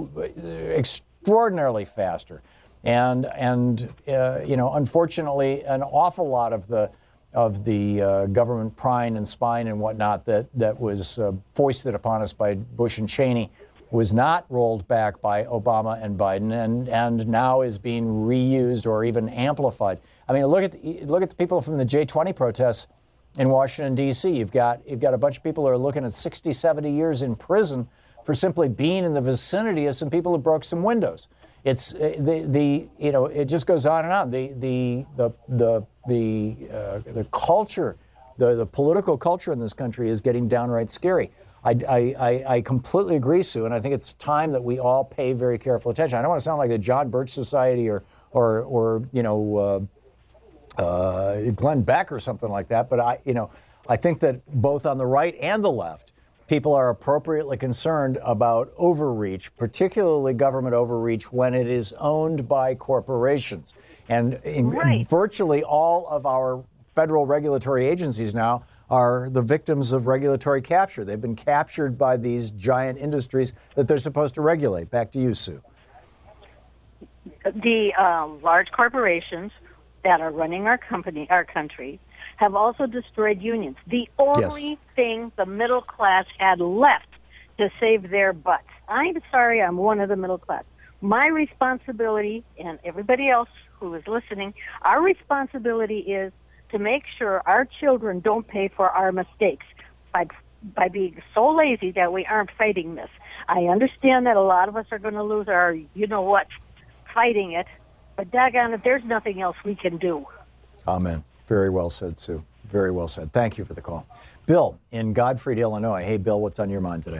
Speaker 4: extraordinarily faster, and and uh, you know, unfortunately, an awful lot of the of the uh, government prying and spying and whatnot that that was uh, foisted upon us by Bush and Cheney was not rolled back by Obama and Biden, and, and now is being reused or even amplified. I mean, look at the, look at the people from the J twenty protests in Washington, D C You've got you've got a bunch of people who are looking at sixty, seventy years in prison for simply being in the vicinity of some people who broke some windows. It's the the you know it just goes on and on. The the the the the uh, the culture, the the political culture in this country is getting downright scary. I, I, I completely agree, Sue, and I think it's time that we all pay very careful attention. I don't want to sound like the John Birch Society or, or, or you know, uh, uh, Glenn Beck or something like that, but I, you know, I think that both on the right and the left, people are appropriately concerned about overreach, particularly government overreach when it is owned by corporations. And in,
Speaker 9: right.
Speaker 4: in virtually all of our federal regulatory agencies now are the victims of regulatory capture. They've been captured by these giant industries that they're supposed to regulate. Back to you, Sue.
Speaker 9: The uh, large corporations that are running our company, our country, have also destroyed unions. The only
Speaker 4: Yes.
Speaker 9: thing the middle class had left to save their butts. I'm sorry, I'm one of the middle class. My responsibility, and everybody else who is listening, our responsibility is to make sure our children don't pay for our mistakes by by being so lazy that we aren't fighting this. I understand that a lot of us are going to lose our, you know what, fighting it, but daggone it, there's nothing else we can do.
Speaker 4: Amen. Very well said, Sue. Very well said. Thank you for the call. Bill in Godfrey, Illinois. Hey, Bill, what's on your mind today?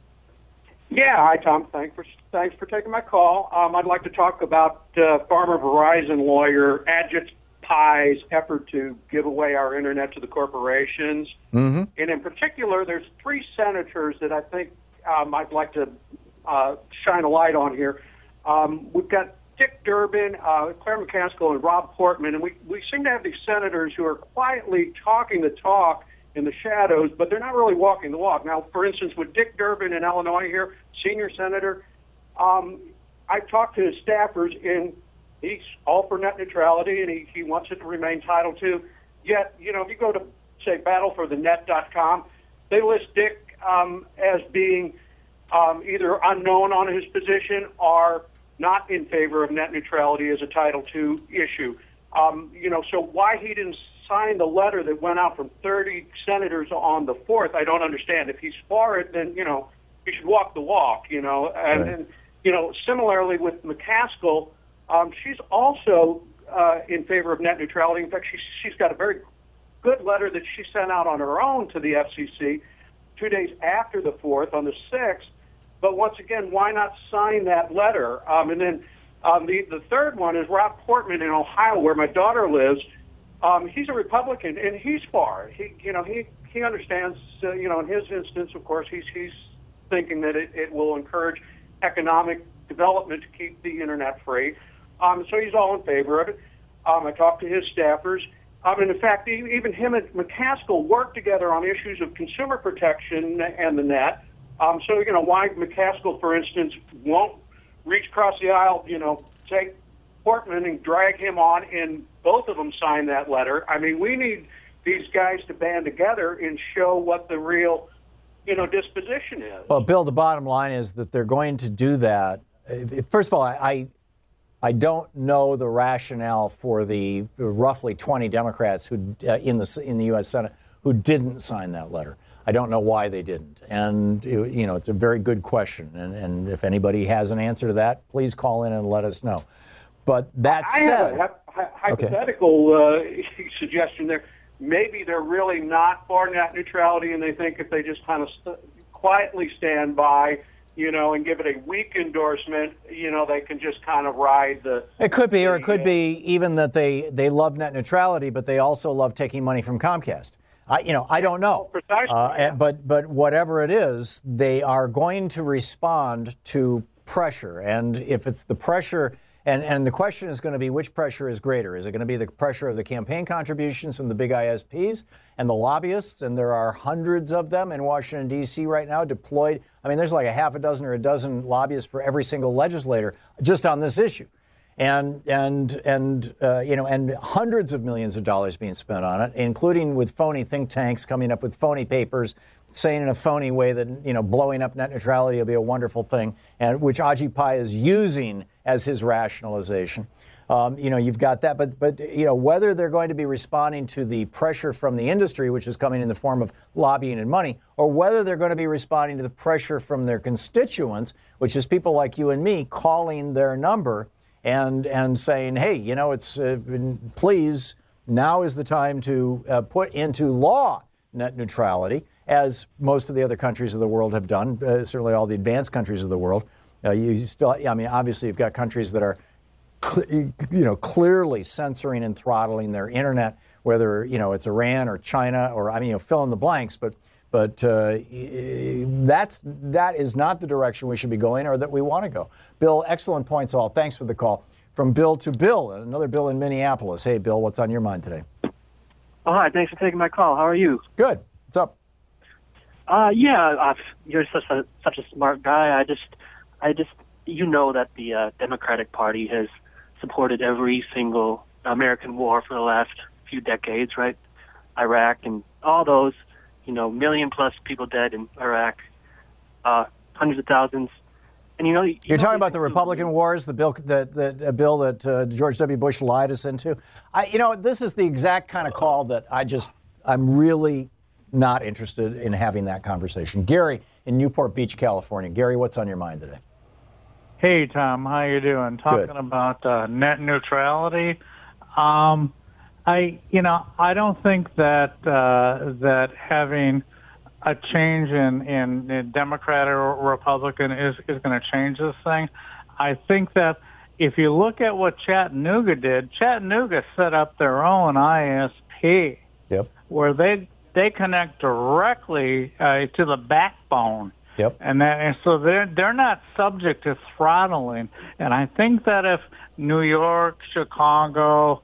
Speaker 10: Yeah, hi, Tom. Thanks for thanks for taking my call. Um, I'd like to talk about uh, former Verizon lawyer Ajit Pai's effort to give away our internet to the corporations.
Speaker 4: Mm-hmm.
Speaker 10: And in particular, there's three senators that I think um, I'd like to uh, shine a light on here. Um, we've got Dick Durbin, uh, Claire McCaskill, and Rob Portman, and we, we seem to have these senators who are quietly talking the talk in the shadows, but they're not really walking the walk. Now, for instance, with Dick Durbin in Illinois here, senior senator, um, I've talked to his staffers, and he's all for net neutrality, and he, he wants it to remain Title two. Yet, you know, if you go to, say, battle for the net dot com, they list Dick um, as being um, either unknown on his position or not in favor of net neutrality as a Title two issue. Um, you know, so why he didn't sign the letter that went out from thirty senators on the fourth, I don't understand. If he's for it, then, you know, he should walk the walk, you know. And,
Speaker 4: Right.
Speaker 10: and you know, similarly with McCaskill, Um, she's also uh, in favor of net neutrality. In fact, she's, she's got a very good letter that she sent out on her own to the F C C two days after the fourth, on the sixth. But once again, why not sign that letter? Um, and then um, the, the third one is Rob Portman in Ohio, where my daughter lives. Um, he's a Republican, and he's for it. He, you know, he, he understands, uh, you know, in his instance, of course, he's, he's thinking that it, it will encourage economic development to keep the internet free. Um, so he's all in favor of it. Um, I talked to his staffers. Um, and in fact, even him and McCaskill work together on issues of consumer protection and the net. Um, so, you know, why McCaskill, for instance, won't reach across the aisle, you know, take Portman and drag him on, and both of them sign that letter. I mean, we need these guys to band together and show what the real you know, disposition is.
Speaker 4: Well, Bill, the bottom line is that they're going to do that. First of all, I, I I don't know the rationale for the roughly twenty Democrats who uh, in the in the U S Senate who didn't sign that letter. I don't know why they didn't. And, you know, it's a very good question. And, and if anybody has an answer to that, please call in and let us know. But that
Speaker 10: I
Speaker 4: said,
Speaker 10: have a hy- hypothetical okay. uh, suggestion there. Maybe they're really not for net neutrality, and they think if they just kind of st- quietly stand by, you know, and give it a weak endorsement, you know, they can just kind of ride the...
Speaker 4: It could be, or it could be even that they, they love net neutrality, but they also love taking money from Comcast. I, you know, I don't know.
Speaker 10: Precisely.
Speaker 4: Uh,
Speaker 10: Yeah.
Speaker 4: But but whatever it is, they are going to respond to pressure. And if it's the pressure, and, and the question is going to be which pressure is greater? Is it going to be the pressure of the campaign contributions from the big I S Ps and the lobbyists? And there are hundreds of them in Washington, D C right now deployed. I mean, there's like a half a dozen or a dozen lobbyists for every single legislator just on this issue. And and and uh, you know, and hundreds of millions of dollars being spent on it, including with phony think tanks coming up with phony papers, saying in a phony way that, you know, blowing up net neutrality will be a wonderful thing, and which Ajit Pai is using as his rationalization. Um, you know, you've got that, but but you know, whether they're going to be responding to the pressure from the industry, which is coming in the form of lobbying and money, or whether they're going to be responding to the pressure from their constituents, which is people like you and me calling their number. And and saying, hey, you know, it's uh, please, now is the time to uh, put into law net neutrality, as most of the other countries of the world have done, uh, certainly all the advanced countries of the world. Uh, you still, I mean, obviously you've got countries that are, cl- you know, clearly censoring and throttling their internet, whether, you know, it's Iran or China or, I mean, you know, fill in the blanks, but But uh, that's, that is not the direction we should be going or that we want to go. Bill, excellent points all. Thanks for the call. From Bill to Bill, another Bill in Minneapolis. Hey, Bill, what's on your mind today?
Speaker 11: Oh, hi. Thanks for taking my call. How are you?
Speaker 4: Good. What's up?
Speaker 11: Uh, yeah, uh, you're such a such a smart guy. I just, I just, you know that the uh, Democratic Party has supported every single American war for the last few decades, right? Iraq and all those. You know, million plus people dead in Iraq, uh, hundreds of thousands. And you know, you
Speaker 4: you're
Speaker 11: know,
Speaker 4: talking about the Republican wars, the bill that that uh, bill that uh, George W. Bush lied us into. I, you know, this is the exact kind of call that I just I'm really not interested in having that conversation. Gary in Newport Beach, California. Gary, what's on your mind today?
Speaker 12: Hey, Tom, how you doing? Talking
Speaker 4: Good.
Speaker 12: about uh, net neutrality. Um, I, you know, I don't think that uh, that having a change in, in, in Democrat or Republican is, is going to change this thing. I think that if you look at what Chattanooga did, Chattanooga set up their own I S P,
Speaker 4: yep,
Speaker 12: where they they connect directly uh, to the backbone.
Speaker 4: Yep.
Speaker 12: And that, and so they're they're not subject to throttling. And I think that if New York, Chicago,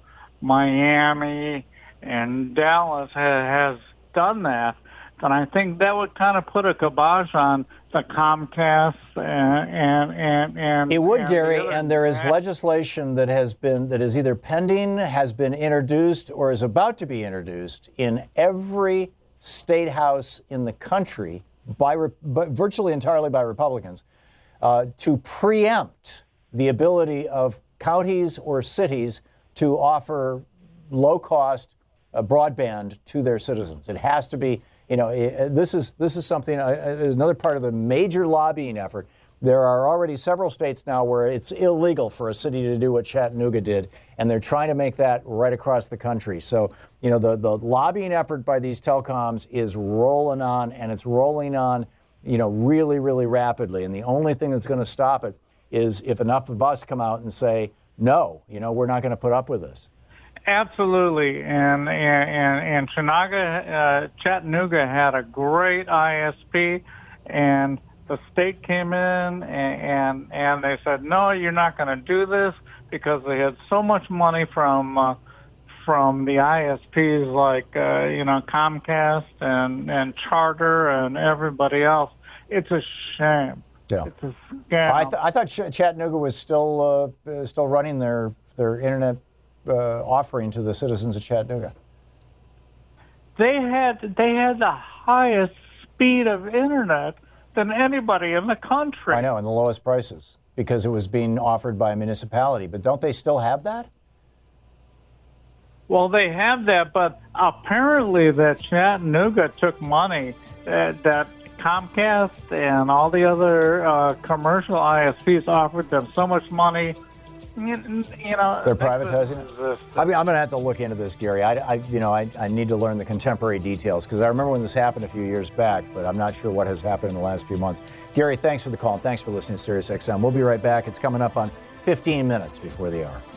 Speaker 12: Miami, and Dallas ha- has done that, then I think that would kind of put a kibosh on the Comcast and and and, and
Speaker 4: it would,
Speaker 12: and
Speaker 4: Gary.
Speaker 12: the
Speaker 4: And there is legislation that has been that is either pending, has been introduced, or is about to be introduced in every state house in the country by, by virtually entirely by Republicans, uh, to preempt the ability of counties or cities to offer low-cost uh, broadband to their citizens. It has to be, you know, it, this is this is something, uh, is another part of the major lobbying effort. There are already several states now where it's illegal for a city to do what Chattanooga did, and they're trying to make that right across the country. So, you know, the, the lobbying effort by these telecoms is rolling on, and it's rolling on, you know, really, really rapidly. And the only thing that's going to stop it is if enough of us come out and say, no, you know, we're not going to put up with this.
Speaker 12: Absolutely, and and and, and Chattanooga, uh, Chattanooga had a great I S P, and the state came in and and, and they said, no, you're not going to do this, because they had so much money from uh, from the I S Ps like uh, you know, Comcast and and Charter and everybody else. It's a shame.
Speaker 4: Yeah.
Speaker 12: It's a scam.
Speaker 4: I, th- I thought Ch- Chattanooga was still uh, uh, still running their their internet uh, offering to the citizens of Chattanooga.
Speaker 12: They had they had the highest speed of internet than anybody in the country.
Speaker 4: I know, and the lowest prices, because it was being offered by a municipality. But don't they still have that?
Speaker 12: Well, they have that, but apparently that Chattanooga took money uh, that Comcast and all the other uh, commercial I S Ps offered them so much money. You, you know,
Speaker 4: they're privatizing it. I mean, I'm going to have to look into this, Gary. I, I you know, I, I need to learn the contemporary details because I remember when this happened a few years back, but I'm not sure what has happened in the last few months. Gary, thanks for the call and thanks for listening to Sirius X M. We'll be right back. It's coming up on fifteen minutes before the hour.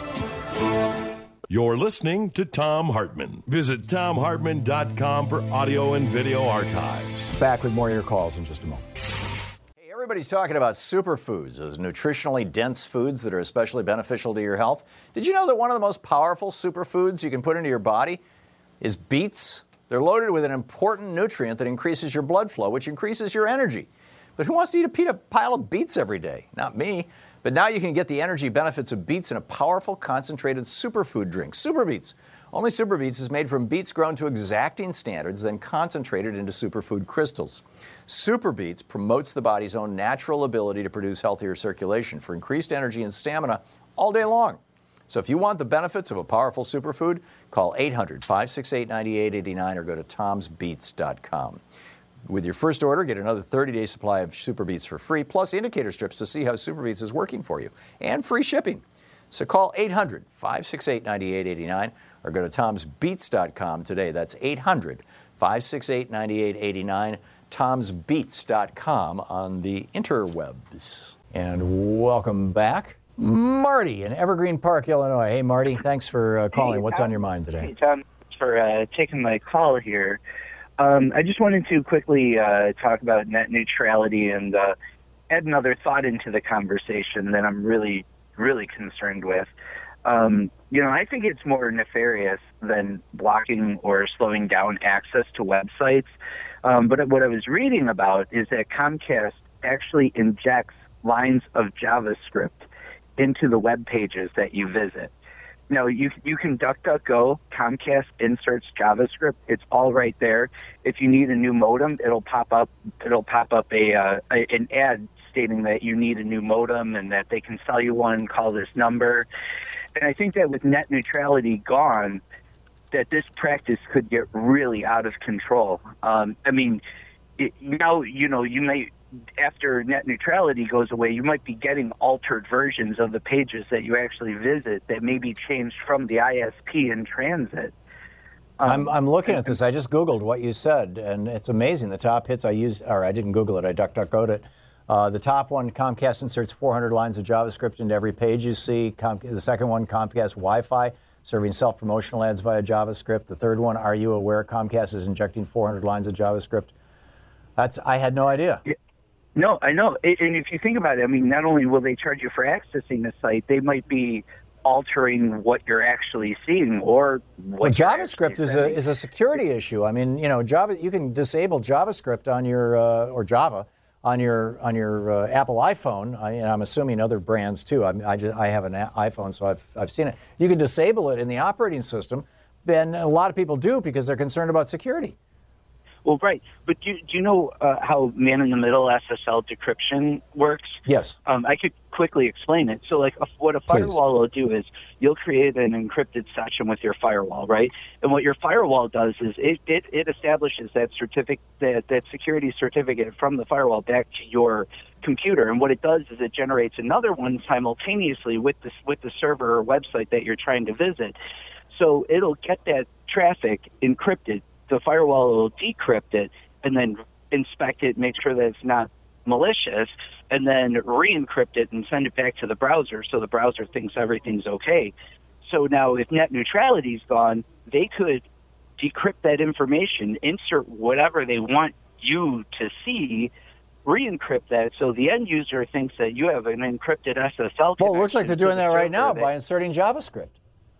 Speaker 3: You're listening to Thom Hartmann. Visit Thom Hartmann dot com for audio and video archives.
Speaker 4: Back with more of your calls in just a moment. Hey, everybody's talking about superfoods, those nutritionally dense foods that are especially beneficial to your health. Did you know that one of the most powerful superfoods you can put into your body is beets? They're loaded with an important nutrient that increases your blood flow, which increases your energy. But who wants to eat a pile of beets every day? Not me. But now you can get the energy benefits of beets in a powerful, concentrated superfood drink, Super Beets. Only Super Beets is made from beets grown to exacting standards, then concentrated into superfood crystals. Super Beets promotes the body's own natural ability to produce healthier circulation for increased energy and stamina all day long. So if you want the benefits of a powerful superfood, call eight hundred, five six eight, nine eight eight nine or go to toms beets dot com. With your first order, get another thirty-day supply of Super Beets for free, plus indicator strips to see how Super Beets is working for you, and free shipping. So call eight hundred, five six eight, nine eight eight nine or go to toms beets dot com today. That's eight hundred, five six eight, nine eight eight nine, toms beets dot com on the interwebs. And welcome back, Marty in Evergreen Park, Illinois. Hey, Marty, thanks for uh, calling.
Speaker 13: Hey,
Speaker 4: What's
Speaker 13: Tom,
Speaker 4: on your mind today?
Speaker 13: Hey, Tom, thanks for uh, taking my call here. Um, I just wanted to quickly uh, talk about net neutrality and uh, add another thought into the conversation that I'm really, really concerned with. Um, you know, I think it's more nefarious than blocking or slowing down access to websites. Um, but what I was reading about is that Comcast actually injects lines of JavaScript into the web pages that you visit. No, you you can DuckDuckGo, Comcast inserts JavaScript. It's all right there. If you need a new modem, it'll pop up. It'll pop up a, uh, a an ad stating that you need a new modem and that they can sell you one. Call this number. And I think that with net neutrality gone, that this practice could get really out of control. Um, I mean, it, now you know you may. After net neutrality goes away, you might be getting altered versions of the pages that you actually visit that may be changed from the I S P in transit. Um,
Speaker 4: I'm, I'm looking at this. I just Googled what you said, and it's amazing. The top hits I used, or I didn't Google it, I DuckDuckGo'd it. Uh, the top one, Comcast inserts four hundred lines of JavaScript into every page you see. Com- the second one, Comcast Wi-Fi, serving self-promotional ads via JavaScript. The third one, are you aware Comcast is injecting four hundred lines of JavaScript? That's I had no idea.
Speaker 13: Yeah. No, I know. And if you think about it, I mean, not only will they charge you for accessing the site, they might be altering what you're actually seeing or what
Speaker 4: well, JavaScript is a is a security issue. I mean, you know, Java you can disable JavaScript on your uh, or Java on your on your uh, Apple iPhone. I, and I'm assuming other brands too. I, I, just, I have an iPhone, so I've I've seen it. You can disable it in the operating system. Then a lot of people do because they're concerned about security.
Speaker 13: Well, right. But do, do you know uh, how man-in-the-middle S S L decryption works?
Speaker 4: Yes.
Speaker 13: Um, I could quickly explain it. So, like, a, what a firewall Please. will do is you'll create an encrypted session with your firewall, right? And what your firewall does is it, it, it establishes that certificate, that, that security certificate from the firewall back to your computer. And what it does is it generates another one simultaneously with the, with the server or website that you're trying to visit. So it'll get that traffic encrypted. The firewall will decrypt it and then inspect it, make sure that it's not malicious, and then re-encrypt it and send it back to the browser so the browser thinks everything's okay. So now if net neutrality is gone, they could decrypt that information, insert whatever they want you to see, re-encrypt that so the end user thinks that you have an encrypted S S L connection.
Speaker 4: Well, it looks like they're doing
Speaker 13: the
Speaker 4: that right now
Speaker 13: that,
Speaker 4: by inserting JavaScript.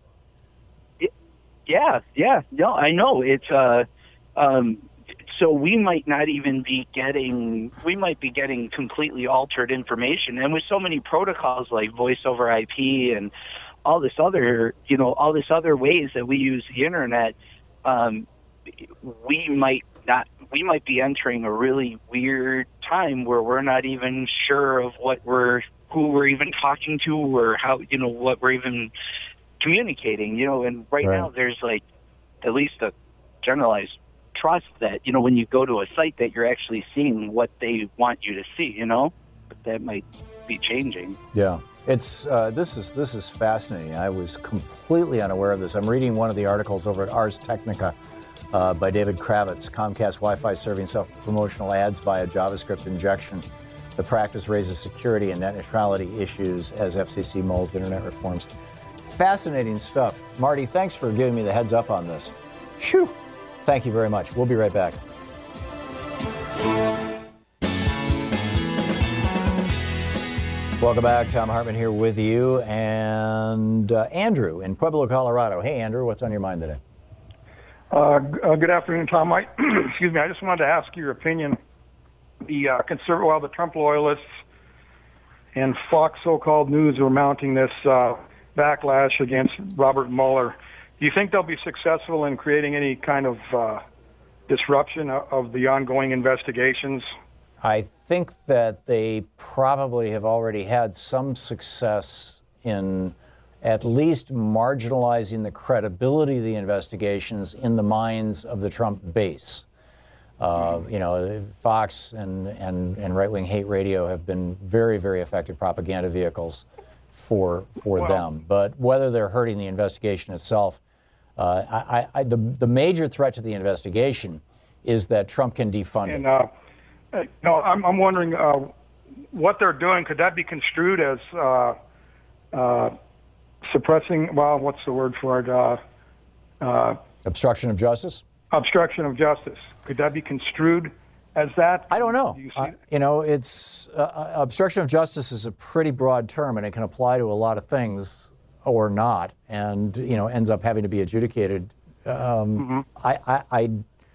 Speaker 13: Yeah, yeah, no, I know. It's uh, um, so we might not even be getting, we might be getting completely altered information. And with so many protocols like voice over I P and all this other, you know, all this other ways that we use the internet, um, we might not we might be entering a really weird time where we're not even sure of what we're who we're even talking to or how you know what we're even communicating. You know, and right, right. now there's like at least a generalized trust that you know when you go to a site that you're actually seeing what they want you to see. You know, but that might be changing.
Speaker 4: Yeah. It's uh, this is this is fascinating. I was completely unaware of this. I'm reading one of the articles over at Ars Technica uh, by David Kravitz. Comcast Wi-Fi serving self-promotional ads via JavaScript injection. The practice raises security and net neutrality issues as F C C mulls internet reforms. Fascinating stuff. Marty, thanks for giving me the heads up on this. Phew. Thank you very much. We'll be right back. Welcome back. Thom Hartmann here with you, and uh, Andrew in Pueblo, Colorado. Hey, Andrew, what's on your mind today?
Speaker 14: Uh, g- uh, good afternoon, Tom. I, excuse me. I just wanted to ask your opinion. The uh, conservative, well, the Trump loyalists and Fox so-called News are mounting this uh, backlash against Robert Mueller. Do you think they'll be successful in creating any kind of uh, disruption of, of the ongoing investigations?
Speaker 4: I think that they probably have already had some success in at least marginalizing the credibility of the investigations in the minds of the Trump base. Uh, you know, Fox and, and, and right-wing hate radio have been very, very effective propaganda vehicles for for well, them. But whether they're hurting the investigation itself, uh, I, I, the, the major threat to the investigation is that Trump can defund
Speaker 14: and,
Speaker 4: it.
Speaker 14: Uh, no, I'm, I'm wondering uh, what they're doing. Could that be construed as uh, uh, suppressing, well, what's the word for it? Uh, uh,
Speaker 4: Obstruction of justice?
Speaker 14: Obstruction of justice. Could that be construed as that?
Speaker 4: I don't know.
Speaker 14: Do you,
Speaker 4: uh, you know, it's uh, obstruction of justice is a pretty broad term, and it can apply to a lot of things or not, and you know, ends up having to be adjudicated. Um, mm-hmm. I, I, I,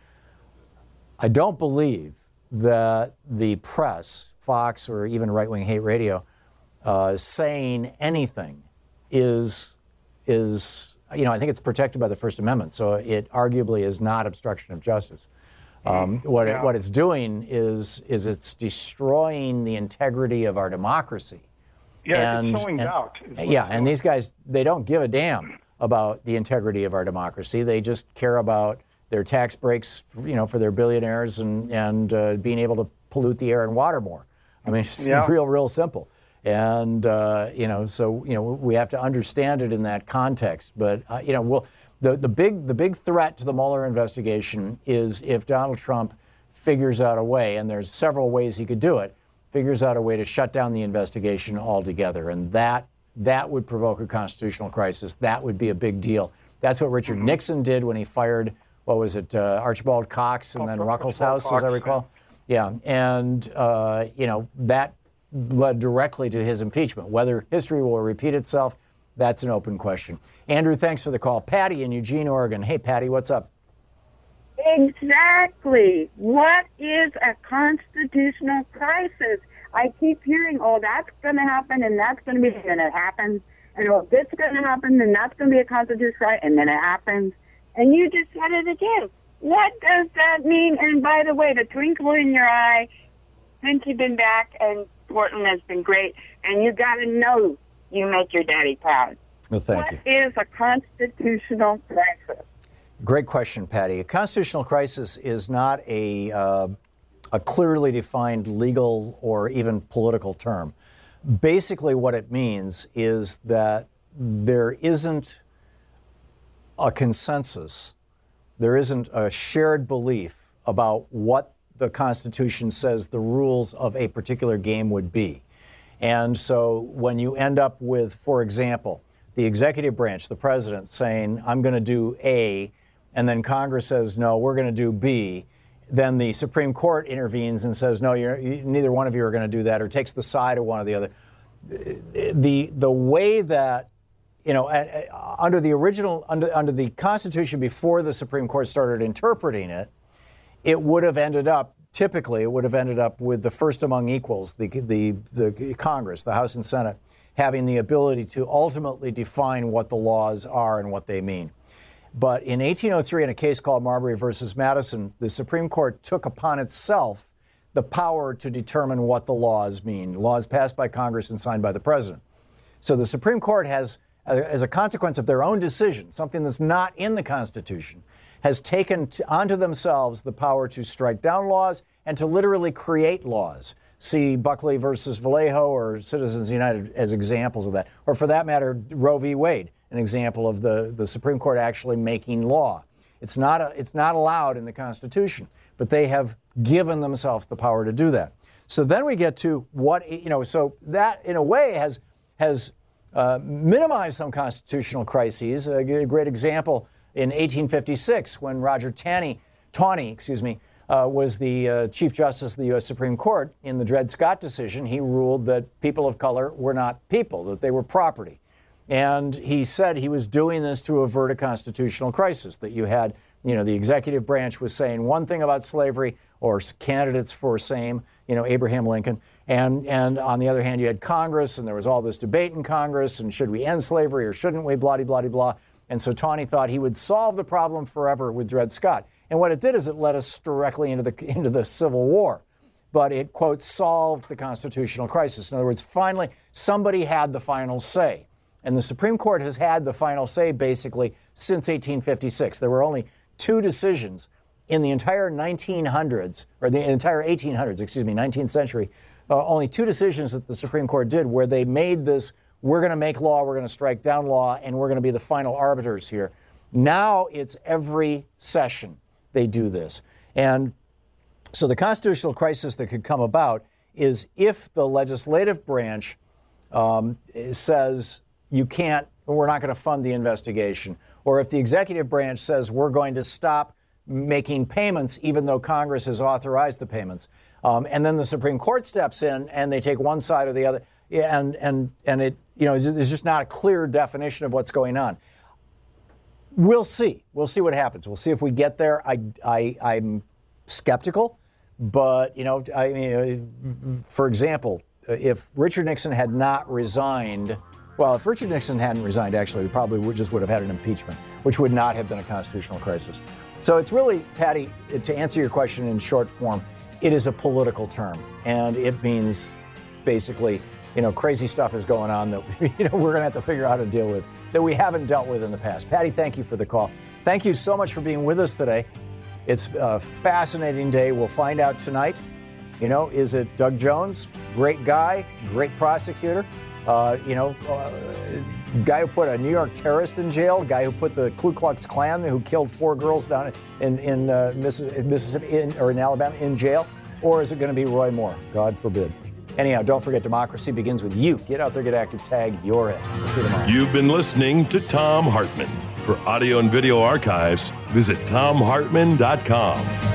Speaker 4: I don't believe that the press, Fox or even right-wing hate radio, uh, saying anything is is you know, I think it's protected by the First Amendment, so it arguably is not obstruction of justice. Um, what yeah. it, what it's doing is is it's destroying the integrity of our democracy.
Speaker 14: Yeah,
Speaker 4: and,
Speaker 14: it's sowing
Speaker 4: and,
Speaker 14: doubt.
Speaker 4: Yeah, and these guys, they don't give a damn about the integrity of our democracy. They just care about their tax breaks, you know, for their billionaires and and uh, being able to pollute the air and water more. I mean, it's yeah. real, real simple. And uh, you know, so you know, we have to understand it in that context. But uh, you know, we'll. The, the big the big threat to the Mueller investigation is if Donald Trump figures out a way, and there's several ways he could do it, figures out a way to shut down the investigation altogether. And that that would provoke a constitutional crisis. That would be a big deal. That's what Richard mm-hmm. Nixon did when he fired, what was it, uh, Archibald Cox and oh, then Ruckelshaus, Cox, as I recall. Yeah, and uh, you know, that led directly to his impeachment. Whether history will repeat itself, that's an open question. Andrew, thanks for the call. Patty in Eugene, Oregon. Hey, Patty, what's up?
Speaker 15: Exactly. What is a constitutional crisis? I keep hearing, oh, that's going to happen, and that's going to be, and it happens, and oh, this is going to happen, and that's going to be a constitutional crisis, and then it happens. And you just said it again. What does that mean? And by the way, the twinkle in your eye, since you've been back, and Portland has been great, and you got to know you make your daddy proud.
Speaker 4: Well, thank
Speaker 15: what
Speaker 4: you.
Speaker 15: is a constitutional crisis?
Speaker 4: Great question, Patty. A constitutional crisis is not a uh, a clearly defined legal or even political term. Basically, what it means is that there isn't a consensus, there isn't a shared belief about what the Constitution says the rules of a particular game would be. And so when you end up with, for example, the executive branch, the president, saying, I'm going to do A, and then Congress says, no, we're going to do B, then the Supreme Court intervenes and says, no, you're, you, neither one of you are going to do that, or takes the side of one or the other. The, the way that, you know, under the original, under, under the Constitution before the Supreme Court started interpreting it, it would have ended up, typically, it would have ended up with the first among equals, the, the, the Congress, the House and Senate, having the ability to ultimately define what the laws are and what they mean. But in eighteen oh three, in a case called Marbury versus Madison, the Supreme Court took upon itself the power to determine what the laws mean, laws passed by Congress and signed by the president. So the Supreme Court has, as a consequence of their own decision, something that's not in the Constitution, has taken onto themselves the power to strike down laws and to literally create laws. See Buckley versus Vallejo or Citizens United as examples of that. Or for that matter, Roe v. Wade, an example of the, the Supreme Court actually making law. It's not, a, it's not allowed in the Constitution, but they have given themselves the power to do that. So then we get to what, you know, so that in a way has, has uh, minimized some constitutional crises. A great example in eighteen fifty-six when Roger Taney, Taney, excuse me, uh, was the uh, Chief Justice of the U S Supreme Court. In the Dred Scott decision, he ruled that people of color were not people, that they were property. And he said he was doing this to avert a constitutional crisis, that you had, you know, the executive branch was saying one thing about slavery or candidates for same, you know, Abraham Lincoln. And, and on the other hand, you had Congress, and there was all this debate in Congress, and should we end slavery or shouldn't we, blah, blah, blah, blah. And so Taney thought he would solve the problem forever with Dred Scott. And what it did is it led us directly into the, into the Civil War. But it, quote, solved the constitutional crisis. In other words, finally, somebody had the final say. And the Supreme Court has had the final say basically since eighteen fifty-six. There were only two decisions in the entire nineteen hundreds, or the entire eighteen hundreds, excuse me, nineteenth century, uh, only two decisions that the Supreme Court did where they made this, we're going to make law, we're going to strike down law, and we're going to be the final arbiters here. Now it's every session they do this. And so the constitutional crisis that could come about is if the legislative branch um, says, you can't, we're not going to fund the investigation. Or if the executive branch says we're going to stop making payments even though Congress has authorized the payments. Um, and then the Supreme Court steps in and they take one side or the other. And, and, and it, you know, there's just not a clear definition of what's going on. We'll see. We'll see what happens. We'll see if we get there. I, I, I'm skeptical. But, you know, I mean, for example, if Richard Nixon had not resigned, well, if Richard Nixon hadn't resigned, actually, we probably would just would have had an impeachment, which would not have been a constitutional crisis. So it's really, Patty, to answer your question in short form, it is a political term. And it means basically, you know, crazy stuff is going on that, you know, we're going to have to figure out how to deal with that we haven't dealt with in the past. Patty, thank you for the call. Thank you so much for being with us today. It's a fascinating day. We'll find out tonight. You know, is it Doug Jones? Great guy, great prosecutor. Uh, you know, uh, guy who put a New York terrorist in jail, guy who put the Ku Klux Klan, who killed four girls down in in uh, Mississippi in, or in Alabama in jail, or is it going to be Roy Moore? God forbid. Anyhow, don't forget, democracy begins with you. Get out there, get active, tag, you're it. We'll see you tomorrow.
Speaker 3: You've been listening to Thom Hartmann. For audio and video archives, visit thom hartmann dot com.